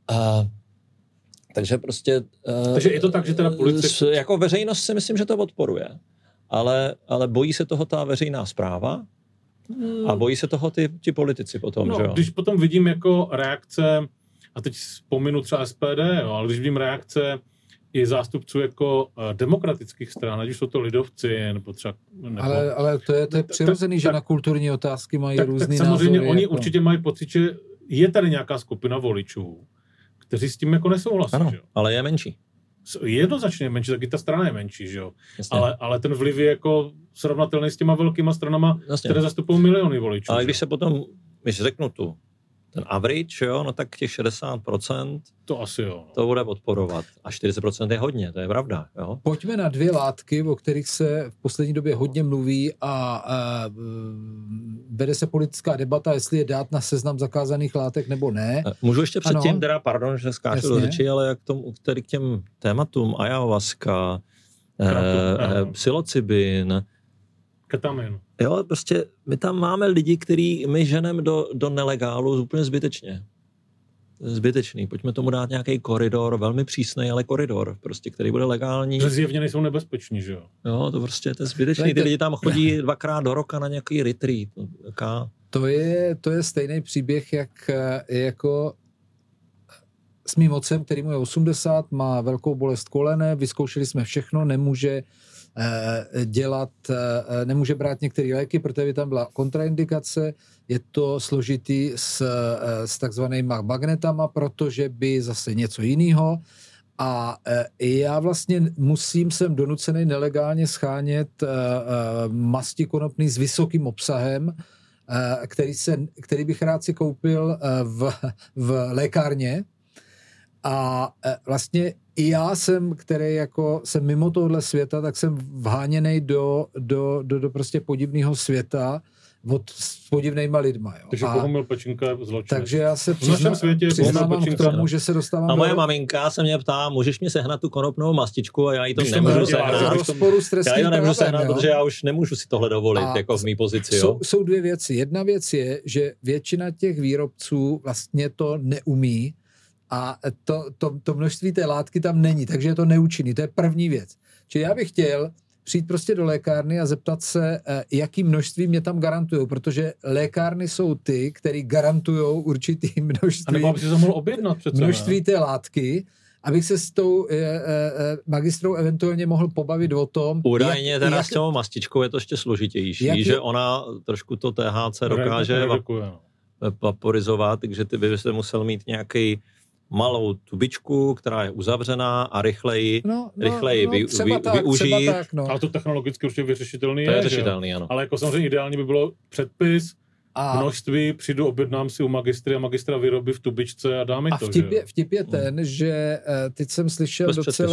takže prostě... Takže je to tak, že teda policie... Jako veřejnost si myslím, že to podporuje. Ale bojí se toho ta veřejná správa a bojí se toho ti politici potom, no, že jo? Když potom vidím jako reakce, a teď vzpominu třeba SPD, jo, ale když vidím reakce i zástupců jako demokratických stran, ať už jsou to lidovci, nebo třeba... Ale to je přirozený, že na kulturní otázky mají různý názory. Samozřejmě oni určitě mají pocit, že je tady nějaká skupina voličů, kteří s tím jako nesouhlasí. Ano, že jo? ale je menší. Jednoznačně je menší, taky ta strana je menší, že jo. Ale ten vliv je jako srovnatelný s těma velkýma stranama, které zastupují miliony voličů. Ale když se potom, když řeknu ten average, jo, no tak těch 60% to asi jo. To bude podporovat. A 40% je hodně, to je pravda. Jo? Pojďme na dvě látky, o kterých se v poslední době hodně mluví a vede se politická debata, jestli je dát na seznam zakázaných látek nebo ne. Můžu ještě předtím, pardon, že skáču do řeči, ale jak k těm tématům ayahuasca, psilocybin, ketamin. Jo, prostě my tam máme lidi, který my ženeme do nelegálu úplně zbytečně. Zbytečný. Pojďme tomu dát nějaký koridor, velmi přísnej, ale koridor, prostě, který bude legální. Že zjevně nejsou nebezpeční, že jo? Jo, to prostě to je zbytečný. Ty lidi tam chodí 2krát do roka na nějaký retreat. To je stejný příběh, jako s mým otcem, který mu je 80, má velkou bolest kolene, vyzkoušeli jsme všechno, nemůže nemůže brát některé léky, protože by tam byla kontraindikace, je to složitý s takzvanýma magnetama, protože by zase něco jiného a já vlastně jsem donucený nelegálně schánět masti konopný s vysokým obsahem, který bych rád si koupil v lékárně. A vlastně i já jsem, který jako jsem mimo tohle světa, tak jsem vháněnej do prostě podivného světa s podivnýma lidma. Jo. Takže Bohumil Pečinka je zločinec. Takže já se přiznávám k tomu, že se dostávám a moje maminka se mě ptá, můžeš mi sehnat tu konopnou mastičku a já jí to nemůžu sehnat. Já jí to nemůžu sehnat, protože já už nemůžu si tohle dovolit, jako v mý pozici. Jo. Jsou dvě věci. Jedna věc je, že většina těch výrobců vlastně to neumí, a to množství té látky tam není, takže je to neúčinný. To je první věc. Čili já bych chtěl přijít prostě do lékárny a zeptat se, jaký množství mě tam garantujou, protože lékárny jsou ty, který garantujou určitý množství. A nebo by si to mohl objednat přece. Množství té látky abych se s tou magistrou eventuálně mohl pobavit o tom. Údajně teda s tou mastičkou je to ještě složitější, že ona trošku to THC dokáže vaporizovat, takže ty byste musel mít nějaký malou tubičku, která je uzavřená a rychleji využít. Tak, no. Ale to technologicky určitě vyřešitelný to je řešitelný, ano. Ale jako samozřejmě ideálně by bylo předpis, množství, přijdu, objednám si u magistry a magistra vyrobí v tubičce a dáme to. Vtip je ten, že teď jsem slyšel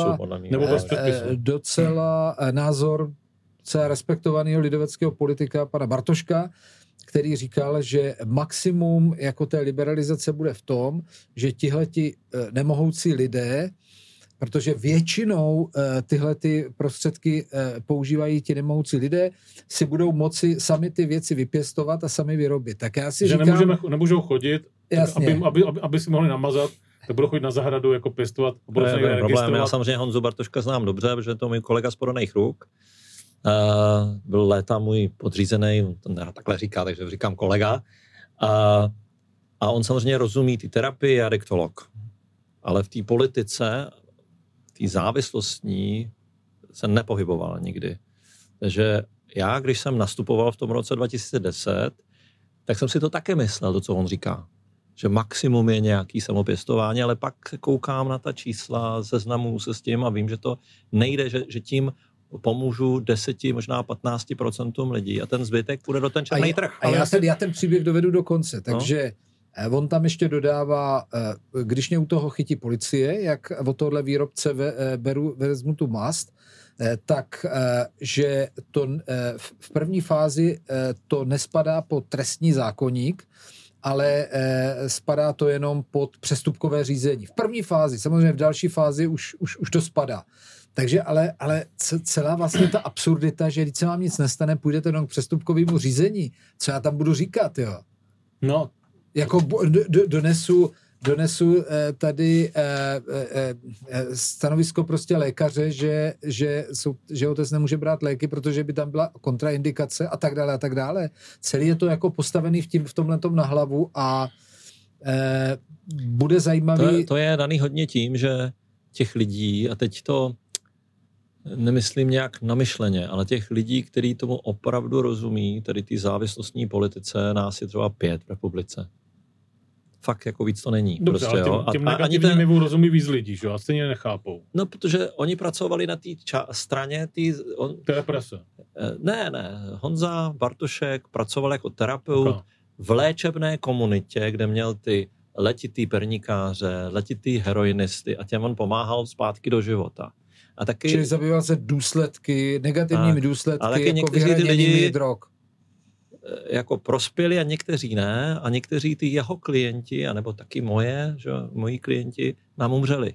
docela názor docela respektovaného lidoveckého politika pana Bartoška, který říkal, že maximum jako té liberalizace bude v tom, že tihleti nemohoucí lidé, protože většinou tyhle ty prostředky používají ti nemohoucí lidé, si budou moci sami ty věci vypěstovat a sami vyrobit. Tak já si že říkám... nemůžou chodit, aby si mohli namazat, tak budou chodit na zahradu jako pěstovat. Problém, já samozřejmě Honzu Bartoška znám dobře, protože to je můj kolega z Podaných ruk. Byl léta můj podřízený, to nerad takhle říká, takže říkám kolega. A on samozřejmě rozumí ty terapii a adiktolog. Ale v té politice, té závislostní se nepohyboval nikdy. Takže já, když jsem nastupoval v tom roce 2010, tak jsem si to také myslel, to, co on říká. Že maximum je nějaký samopěstování, ale pak koukám na ta čísla, seznamuju se s tím a vím, že to nejde, že tím pomůžu 10, možná 15% lidí a ten zbytek půjde do ten černý trh. Já ten příběh dovedu do konce, takže on tam ještě dodává, když mě u toho chytí policie, jak od tohle výrobce vezmu tu mast, tak, že to v první fázi to nespadá pod trestní zákoník, ale spadá to jenom pod přestupkové řízení. V první fázi, samozřejmě v další fázi už to spadá. Takže ale celá vlastně ta absurdita, že když se vám nic nestane, půjdete jenom k přestupkovému řízení. Co já tam budu říkat, jo? No. Jako donesu tady stanovisko prostě lékaře, že otec nemůže brát léky, protože by tam byla kontraindikace a tak dále a tak dále. Celý je to jako postavený v tomhletom na hlavu a bude zajímavý... To je daný hodně tím, že těch lidí, a teď to nemyslím nějak namyšleně, ale těch lidí, kteří tomu opravdu rozumí, tedy ty závislostní politice, nás je třeba 5 v republice. Fakt jako víc to není. Dobře, prostě, ale těm negativním jevům rozumí víc lidí, že? A stejně nechápou. No, protože oni pracovali na té straně represe. Ne. Honza Bartošek pracoval jako terapeut v léčebné komunitě, kde měl ty letitý pernikáře, letitý heroinisty a těm on pomáhal zpátky do života. A taky, čili zabýval se negativními důsledky, jako vyhraněnými drog. Jako prospěli a někteří ne, a někteří ty jeho klienti, anebo taky moji klienti, nám umřeli.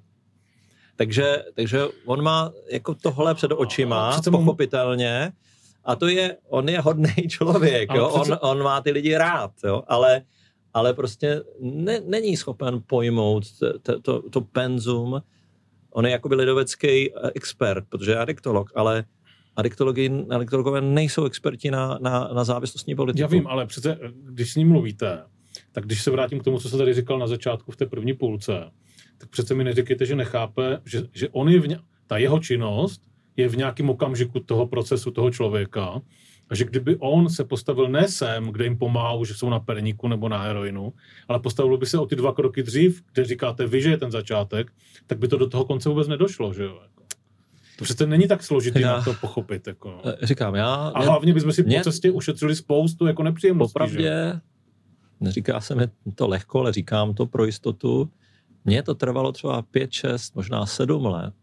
Takže on má jako tohle před očima, pochopitelně, a on je hodnej člověk, jo? On má ty lidi rád, jo? Ale prostě není schopen pojmout to penzum. On je jakoby lidovecký expert, protože je adiktolog, ale adiktologové nejsou experti na závislostní politiku. Já vím, ale přece, když s ním mluvíte, tak když se vrátím k tomu, co se tady říkal na začátku v té první půlce, tak přece mi neříkejte, že nechápe, že on je ta jeho činnost je v nějakém okamžiku toho procesu toho člověka a že kdyby on se postavil ne sem, kde jim pomáhá, že jsou na perníku nebo na heroinu, ale postavil by se o ty 2 kroky dřív, kde říkáte vy, že je ten začátek, tak by to do toho konce vůbec nedošlo, že jo? To přece není tak složitý na to pochopit. Jako. Říkám, a hlavně bychom si po cestě ušetřili spoustu jako nepříjemností. Popravdě, neříká se mi to lehko, ale říkám to pro jistotu, mně to trvalo třeba 5, 6, možná 7 let,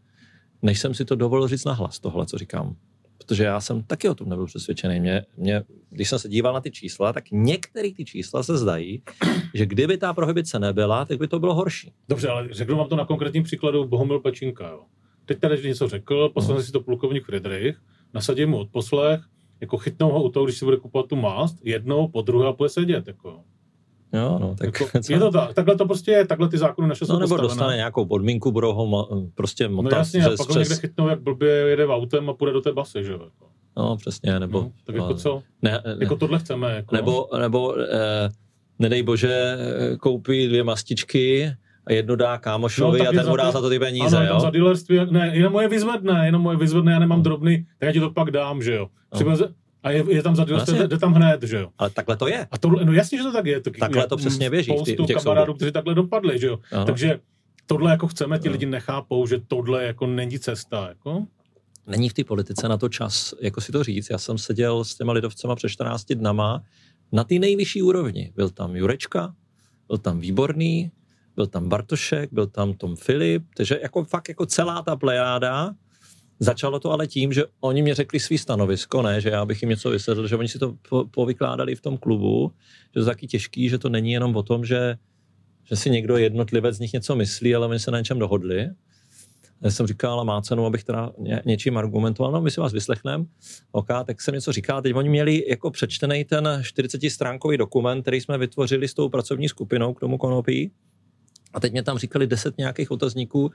než jsem si to dovolil říct nahlas, tohle, co říkám. Protože já jsem taky o tom nebyl přesvědčený. Když jsem se díval na ty čísla, tak některé ty čísla se zdají, že kdyby ta prohibice nebyla, tak by to bylo horší. Dobře, ale řeknu vám to na konkrétním příkladu Bohumil Pečínka. Jo. Teď tady něco řekl, poslal si to plukovník Friedrich, nasadí mu odposlech, jako chytnou ho u toho, když si bude kupovat tu mást, jednou, po druhé a půjde sedět. Jako. Jo, no, tak... Jako, je to tak, takhle to prostě je, takhle ty zákony naše jsou nebo postavené. Dostane nějakou podmínku, budou ho prostě motat. No jasně, a pak ho někde chytnou, jak blbě jede v autem a půjde do té basy, že jo. No, přesně, nebo... No, tak jako co? Jako tohle chceme, jako... Nebo nedej bože, koupí 2 mastičky a jedno dá kámošovi a ten mu dá za to ty peníze, ano, jo? Za dealerství, ne, jenom moje vyzvedne, já nemám drobný, tak já ti to pak dám, že jo. A je tam za dealerství, jde tam hned, že jo. Ale takhle to je. A tohle, no jasně, že to tak je. Takhle to přesně běží v těch kamarádů, kteří takhle dopadli, že jo. Aha. Takže tohle jako chceme, ti lidi nechápou, že tohle jako není cesta, jako. Není v té politice na to čas, jako si to říct. Já jsem seděl s těma lidovcema před 14 dnama na té nejvyšší úrovni. Byl tam Jurečka, byl tam Výborný, byl tam Bartošek, byl tam Tom Filip, takže jako fakt jako celá ta plejáda. Začalo to ale tím, že oni mě řekli svý stanovisko, ne, že já bych jim něco vysvětlil, že oni si to povykládali v tom klubu, že to je taky těžký, že to není jenom o tom, že si někdo jednotlivec z nich něco myslí, ale oni se na něčem dohodli. Já jsem říkal, má cenu, abych teda něčím argumentoval, no my si vás vyslechneme, ok, tak jsem něco říkal, teď oni měli jako přečtený ten 40stránkový dokument, který jsme vytvořili s tou pracovní skupinou k tomu konopí a teď mě tam říkali 10 nějakých otazníků,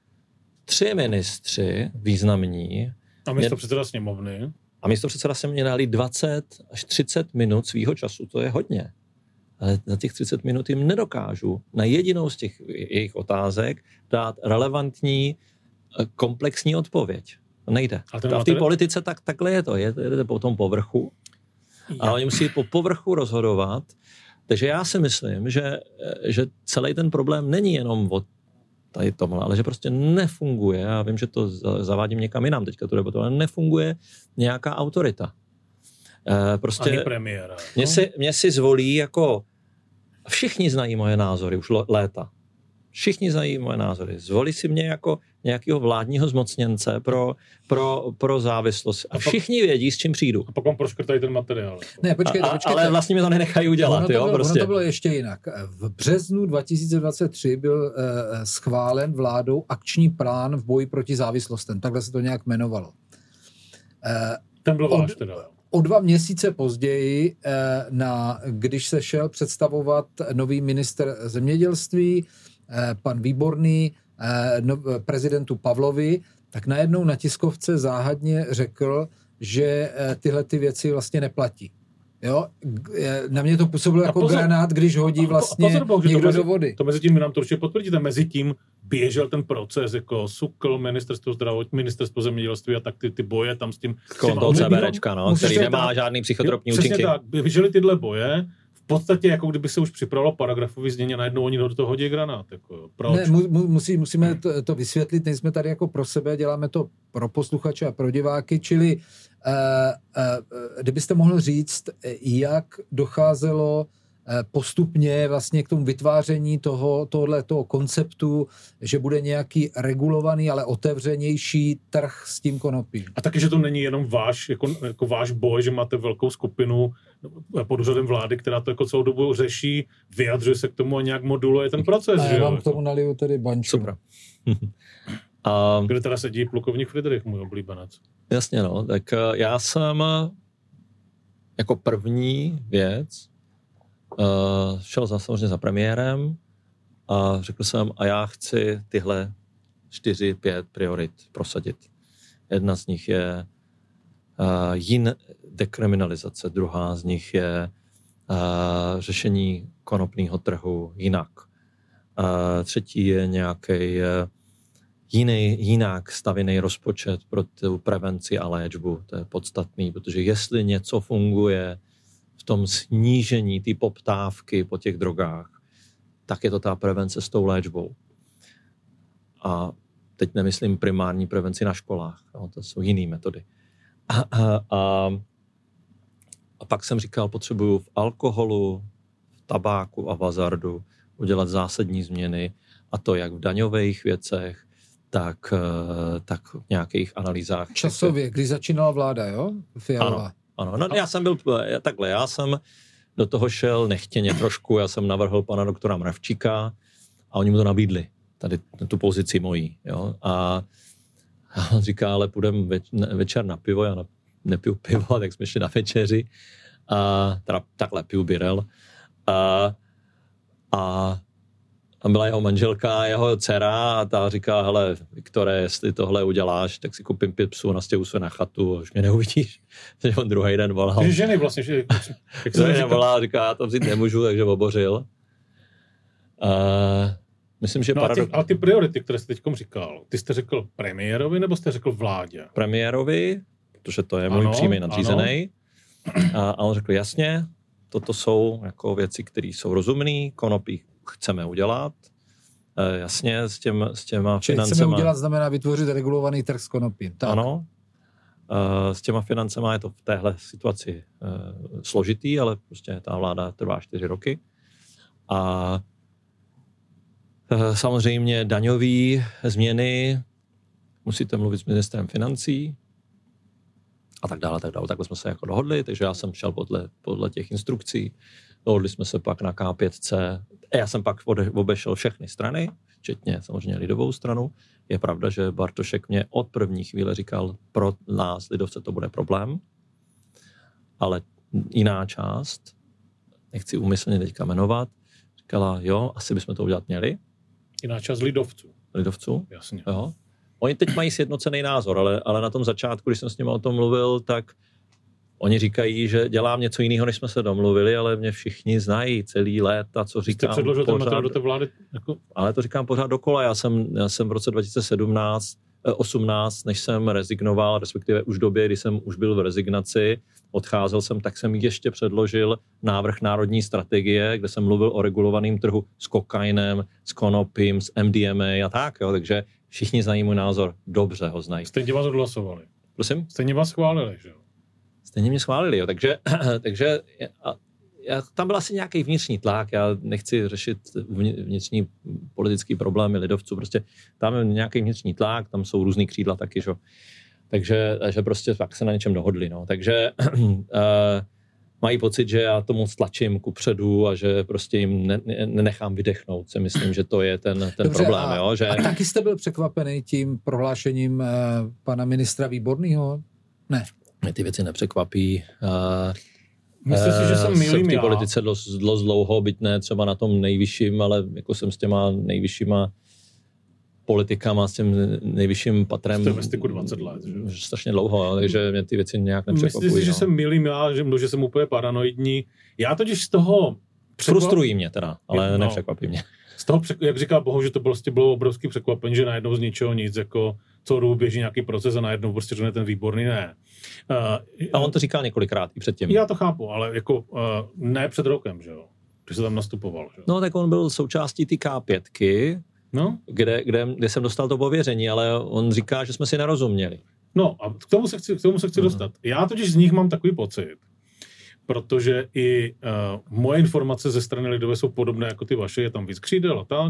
3 ministři významní. A místopředseda sněmovny. A místopředseda se mě dali 20 až 30 minut svýho času, to je hodně. Ale za těch 30 minut jim nedokážu na jedinou z těch jejich otázek dát relevantní, komplexní odpověď. To nejde. A v té politice takhle je to. Jedete po tom povrchu a oni musí po povrchu rozhodovat. Takže já si myslím, že celý ten problém není jenom o tady tomhle, ale že prostě nefunguje, já vím, že to zavádím někam jinam teďka tu debatu, ale nefunguje nějaká autorita. Prostě ani premiéra. Mě si zvolí jako všichni znají moje názory už léta. Všichni znají moje názory. Zvolí si mě jako nějakého vládního zmocněnce pro závislost. A všichni vědí, s čím přijdu. A potom proškrtají ten materiál. Ne, počkejte. Ale vlastně mi to nenechají udělat. Ono to bylo ještě jinak. V březnu 2023 byl schválen vládou akční plán v boji proti závislostem. Takhle se to nějak jmenovalo. Ten byl váš teda. O 2 měsíce později, když se šel představovat nový ministr zemědělství, pan Výborný, prezidentu Pavlovi, tak najednou na tiskovce záhadně řekl, že tyhle ty věci vlastně neplatí. Jo? Na mě to působilo jako granát, když hodí vlastně někdo do vody. To mezi tím vy nám to určitě potvrdíte. Mezi tím běžel ten proces, jako SÚKL, ministerstvo zemědělství a tak ty boje tam s tím... Kolem toho CBRčka, který nemá žádný psychotropní účinky. Přesně tak, běžely tyhle boje, v podstatě jako kdyby se už připravilo paragrafový znění a najednou oni do toho hodí granát. Jako, proč? Ne, musíme to vysvětlit, nejsme tady jako pro sebe, děláme to pro posluchače a pro diváky, čili kdybyste mohl říct, jak docházelo postupně vlastně k tomu vytváření tohoto konceptu, že bude nějaký regulovaný, ale otevřenější trh s tím konopím. A taky, že to není jenom váš, jako váš boj, že máte velkou skupinu pod úřadem vlády, která to jako celou dobu řeší, vyjadřuje se k tomu a nějak moduluje ten proces. A já vám k tomu naliju tedy banču. Super. Kde teda sedí plukovník Friedrich, můj oblíbenec. Jasně, no. Tak já jsem jako první věc šel samozřejmě za premiérem a řekl jsem, a já chci tyhle 4-5 priorit prosadit. Jedna z nich je dekriminalizace, druhá z nich je řešení konopného trhu jinak. Třetí je nějaký jinak stavěný rozpočet pro tu prevenci a léčbu. To je podstatný, protože jestli něco funguje v tom snížení té poptávky po těch drogách, tak je to ta prevence s tou léčbou. A teď nemyslím primární prevenci na školách, no, to jsou jiné metody. A pak jsem říkal, potřebuju v alkoholu, v tabáku a v hazardu udělat zásadní změny, a to jak v daňových věcech, tak v nějakých analýzách. Časově, když začínala vláda, jo? Fialová. Ano. No, já jsem do toho šel nechtěně trošku, já jsem navrhl pana doktora Mravčíka a oni mu to nabídli, tady tu pozici mojí, jo? A on říká, ale půjdeme večer na pivo, já nepiju pivo, tak jsme šli na večeři a teda takhle piju birel a tam byla jeho manželka, jeho dcera a ta říká, hele, Viktore, jestli tohle uděláš, tak si koupím 5 psů, nastěhu se na chatu a už mě neuvidíš. Takže on druhý den volal. Takže ženy vlastně, že... Jak se volá, říká, já to vzít nemůžu, takže obořil. myslím, že a ty priority, které jste teďkom říkal, ty jste řekl premiérovi nebo jste řekl vládě? Premiérovi, protože to je můj přímý nadřízený. A on řekl, jasně, toto jsou jako věci, které jsou rozumné, konopí chceme udělat. Jasně, s těma financema. Chceme udělat znamená vytvořit regulovaný trh s konopím. Tak. Ano. S těma financema je to v téhle situaci složitý, ale prostě ta vláda trvá 4 roky. A samozřejmě daňové změny, musíte mluvit s ministrem financí a tak dále, tak dále. Takhle jsme se jako dohodli, takže já jsem šel podle těch instrukcí. Dohodli jsme se pak na K5C. Já jsem pak obešel všechny strany, včetně samozřejmě lidovou stranu. Je pravda, že Bartošek mě od první chvíle říkal, pro nás lidovce to bude problém, ale jiná část, nechci úmyslně teďka jmenovat, říkala, jo, asi bychom to udělat měli. Jiná část lidovců. Lidovců? Jasně. Jo. Oni teď mají sjednocený názor, ale na tom začátku, když jsem s nimi o tom mluvil, tak oni říkají, že dělám něco jiného, než jsme se domluvili, ale mě všichni znají celý léta, co říkám. Jste předložil ten materiál do té vlády? Jako... Ale to říkám pořád dokola. Já jsem v roce 2018, než jsem rezignoval, respektive už v době, kdy jsem už byl v rezignaci, odcházel jsem, tak jsem ještě předložil návrh národní strategie, kde jsem mluvil o regulovaném trhu s kokainem, s konopím, s MDMA a tak. Jo. Takže všichni znají můj názor. Dobře ho znají. Stejně vás odhlasovali. Prosím? Stejně vás schválili, že jo? Stejně mě schválili, jo. Takže tam byl asi nějaký vnitřní tlak, já nechci řešit vnitřní politický problémy lidovců, prostě tam je nějaký vnitřní tlak, tam jsou různý křídla taky, že? Takže prostě pak se na něčem dohodli, no. Takže mají pocit, že já to moc tlačím kupředu a že prostě jim nenechám vydechnout. Si myslím, že to je ten Dobře, problém, jo. Že... A taky jste byl překvapený tím prohlášením pana ministra Výborného? Ne. Mě ty věci nepřekvapí. Myslím si, že jsem mýlím v té politice dost dlouho, byť ne třeba na tom nejvyšším, ale jako jsem s těma nejvyššíma politikama, s tím nejvyšším patrem. Jste ve styku 20 let, že? Strašně dlouho, jo, takže mě ty věci nějak nepřekvapují. Myslím si, že jsem mýlím já, že jsem úplně paranoidní. Já totiž z toho... Frustrují mě teda, ale nepřekvapí mě. Z toho, jak říká Bohu, že to prostě bylo obrovský překvapení, že najednou z ničeho nic, jako co dobu běží nějaký proces a najednou prostě řekne ten Výborný ne. A on to říkal několikrát i předtím. Já to chápu, ale jako ne před rokem, že jo, když se tam nastupoval. Že? No tak on byl součástí ty K5, no? kde jsem dostal to pověření, ale on říká, že jsme si nerozuměli. No a k tomu se chci dostat. Já totiž z nich mám takový pocit, protože i moje informace ze strany lidové jsou podobné jako ty vaše, je tam víc křídel a tak.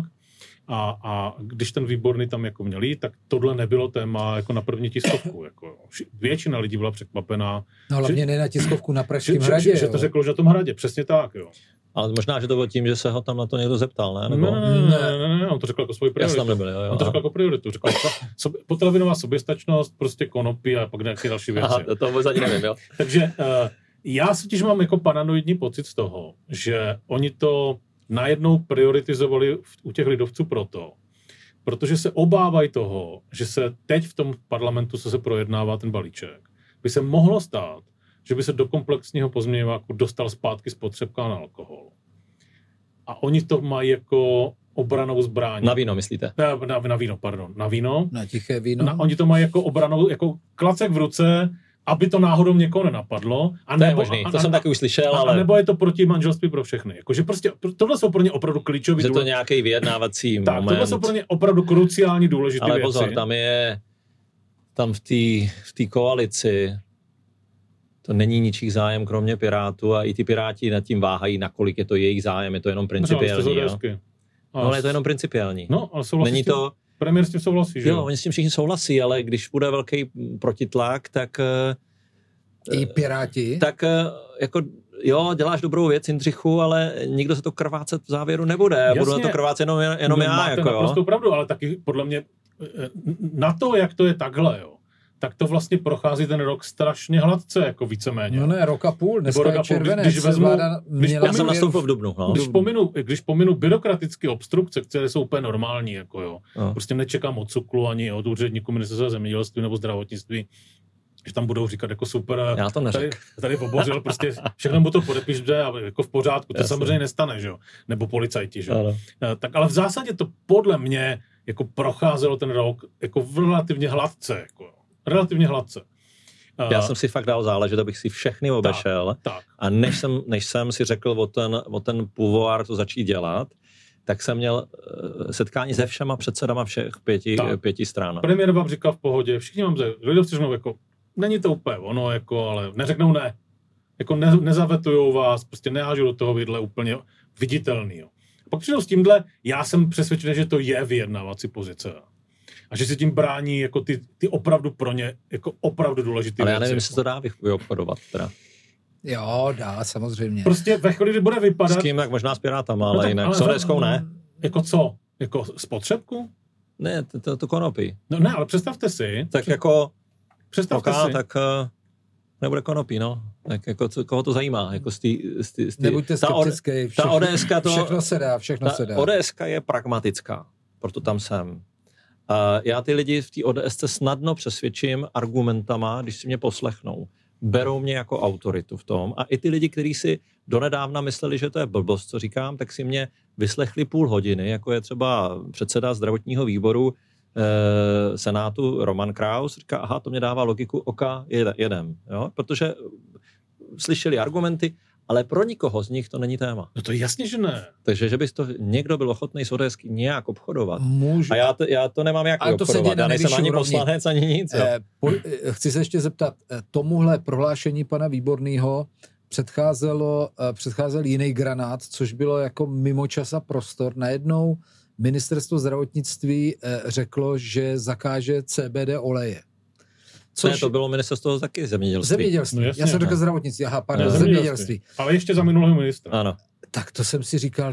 A když ten Výborný tam jako měl jít, tak tohle nebylo téma jako na první tiskovku. Jako. Většina lidí byla překvapená. No hlavně ne na tiskovku na Pražském hradě. Že to řeklo, že na tom hradě, přesně tak. Jo. Ale možná, že to bylo tím, že se ho tam na to někdo zeptal, ne? Nebo... Ne, on to řekl jako svoji prioritu. On to řekl jako prioritu. Řekl, potravinová soběstačnost, prostě konopí a pak nějaké další věci. Aha, to vůbec ani nevím, jo. Takže já si těž mám jako paranoidní pocit z toho, že oni to najednou prioritizovali u těch lidovců protože se obávají toho, že se teď v tom parlamentu, co se projednává ten balíček, by se mohlo stát, že by se do komplexního pozměňováku dostal zpátky spotřebka na alkohol. A oni to mají jako obranou zbraň. Na víno, myslíte? Na víno, pardon. Na víno. Na tiché víno. Oni to mají jako obranou, jako klacek v ruce, aby to náhodou někoho nenapadlo. To je možný, to jsem taky už slyšel, ale... A nebo je to proti manželství pro všechny. Jakože prostě, tohle jsou pro ně opravdu klíčový... Že to nějaký vyjednávací tak, moment. Tohle jsou pro ně opravdu kruciální důležité věci. Ale pozor, tam v té koalici to není ničích zájem, kromě Pirátů a i ty Piráti nad tím váhají, nakolik je to jejich zájem, je to jenom principiální. No, ale je to jenom principiální. No, ale souhlasí není to... Premiér s tím souhlasí, že jo? Oni s tím všichni souhlasí, ale když bude velký protitlak, tak... I Piráti? Tak jako... Jo, děláš dobrou věc, Jindřichu, ale nikdo se to krvácet v závěru nebude. Jasně, budu na to krvácet jenom já. Máte jako, naprostou pravdu, ale taky podle mě na to, jak to je takhle, jo, tak to vlastně prochází ten rok strašně hladce, jako víceméně. No ne, rok a půl, dneska je červenec. Já jsem nastoupil v dubnu. No. Když pominu byrokratické obstrukce, které jsou úplně normální, jako jo. No. Prostě nečekám od SÚKLu ani od úředníků ministerstva zemědělství nebo zdravotnictví, že tam budou říkat jako super, Já to neřekl. tady pobořil, prostě všechno mu to podepište a jako v pořádku, to samozřejmě nestane, že jo, nebo policajti, že jo. Tak ale v zásadě to podle mě jako procházelo ten rok jako relativně hladce, Já jsem si fakt dal záležet, abych si všechny obešel a než jsem si řekl o ten pouvoir to začít dělat, tak jsem měl setkání se všema předsedama všech pěti stran. Premiér vám říkal v pohodě, všichni vám lidovci řeknou jako, není to úplně ono, jako, ale neřeknou ne. Jako nezavetujou vás, prostě nehážou do toho vidle úplně viditelný. Jo. Pak přijdou s tímhle, já jsem přesvědčený, že to je vyjednávací pozice. A že se tím brání jako ty opravdu pro ně jako opravdu důležitý ale věci. Já nevím, jestli to dá vyobchodovat teda. Jo, dá, samozřejmě. Prostě ve chvíli, kdy bude vypadat... S kým, jak možná s Pirátama, ale jinak. S ODS-kou ne. Jako co? Jako spotřebku? Ne, to konopí. No ne, ale představte si... Tak jako... Představte si. Tak nebude konopí, no. Tak jako koho to zajímá? Jako Nebuďte skeptický. Ta ODS-ka to... Všechno se dá. ODS-ka je pragmatická. Proto tam jsem. Já ty lidi v té ODS snadno přesvědčím argumentama, když si mě poslechnou. Berou mě jako autoritu v tom a i ty lidi, kteří si donedávna mysleli, že to je blbost, co říkám, tak si mě vyslechli půl hodiny, jako je třeba předseda zdravotního výboru Senátu Roman Kraus, říká, aha, to mě dává logiku, oka, jedem, jo? Protože slyšeli argumenty, ale pro nikoho z nich to není téma. No to je jasně, že ne. Takže, že bys to někdo byl ochotný s ODS nějak obchodovat. Můžu. A já to nemám jak obchodovat. Já nejsem ani poslanec, ani nic. Chci se ještě zeptat, tomuhle prohlášení pana Výborného předcházel jiný granát, což bylo jako mimo čas a prostor. Najednou ministerstvo zdravotnictví řeklo, že zakáže CBD oleje. Ne, to bylo ministerstvo taky zemědělství. No jasně, já jsem řekl zdravotnictví, zemědělství. Ale ještě za minulého ministra. Ano. Tak to jsem si říkal,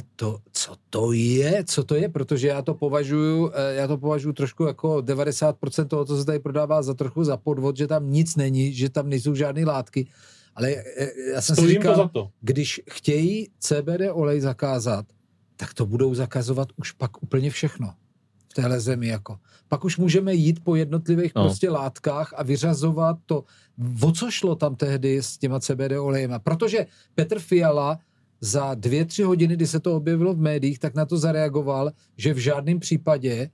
co to je, protože já to považuji trošku jako 90% toho, co se tady prodává za podvod, že tam nic není, že tam nejsou žádné látky, ale já jsem si říkal, když chtějí CBD olej zakázat, tak to budou zakazovat už pak úplně všechno v téhle zemi jako. Pak už můžeme jít po jednotlivých prostě látkách a vyřazovat to, o co šlo tam tehdy s těma CBD olejema. Protože Petr Fiala za 2-3 hodiny, kdy se to objevilo v médiích, tak na to zareagoval, že v žádném případě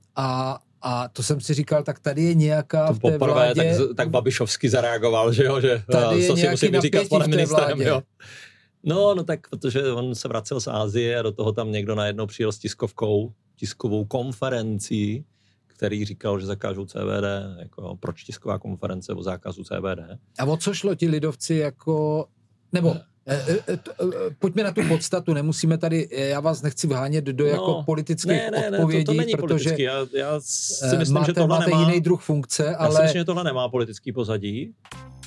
a to jsem si říkal, tak tady je nějaká to v té poprvé vládě... Tak Babišovský zareagoval, že jo, že co si musím vyříkat s panem ministrem, jo. No tak, protože on se vracel z Asie a do toho tam někdo najednou přijel s tiskovou konferencí, který říkal, že zakážou CBD, jako proč tisková konference o zákazu CBD. A o co šlo ti lidovci jako, nebo pojďme na tu podstatu, nemusíme tady, já vás nechci vhánět do jako politických odpovědí, to není protože politický. Já si myslím, že tohle máte jiný druh funkce, ale... Já si myslím, že tohle nemá politický pozadí.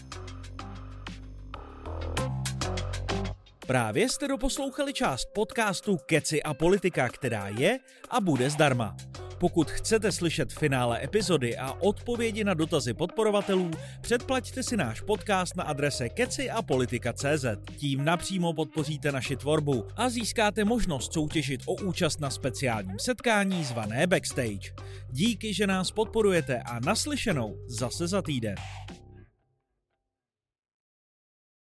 Právě jste doposlouchali část podcastu Keci a politika, která je a bude zdarma. Pokud chcete slyšet finále epizody a odpovědi na dotazy podporovatelů, předplaťte si náš podcast na adrese keciapolitika.cz. Tím napřímo podpoříte naši tvorbu a získáte možnost soutěžit o účast na speciálním setkání zvané Backstage. Díky, že nás podporujete a naslyšenou zase za týden.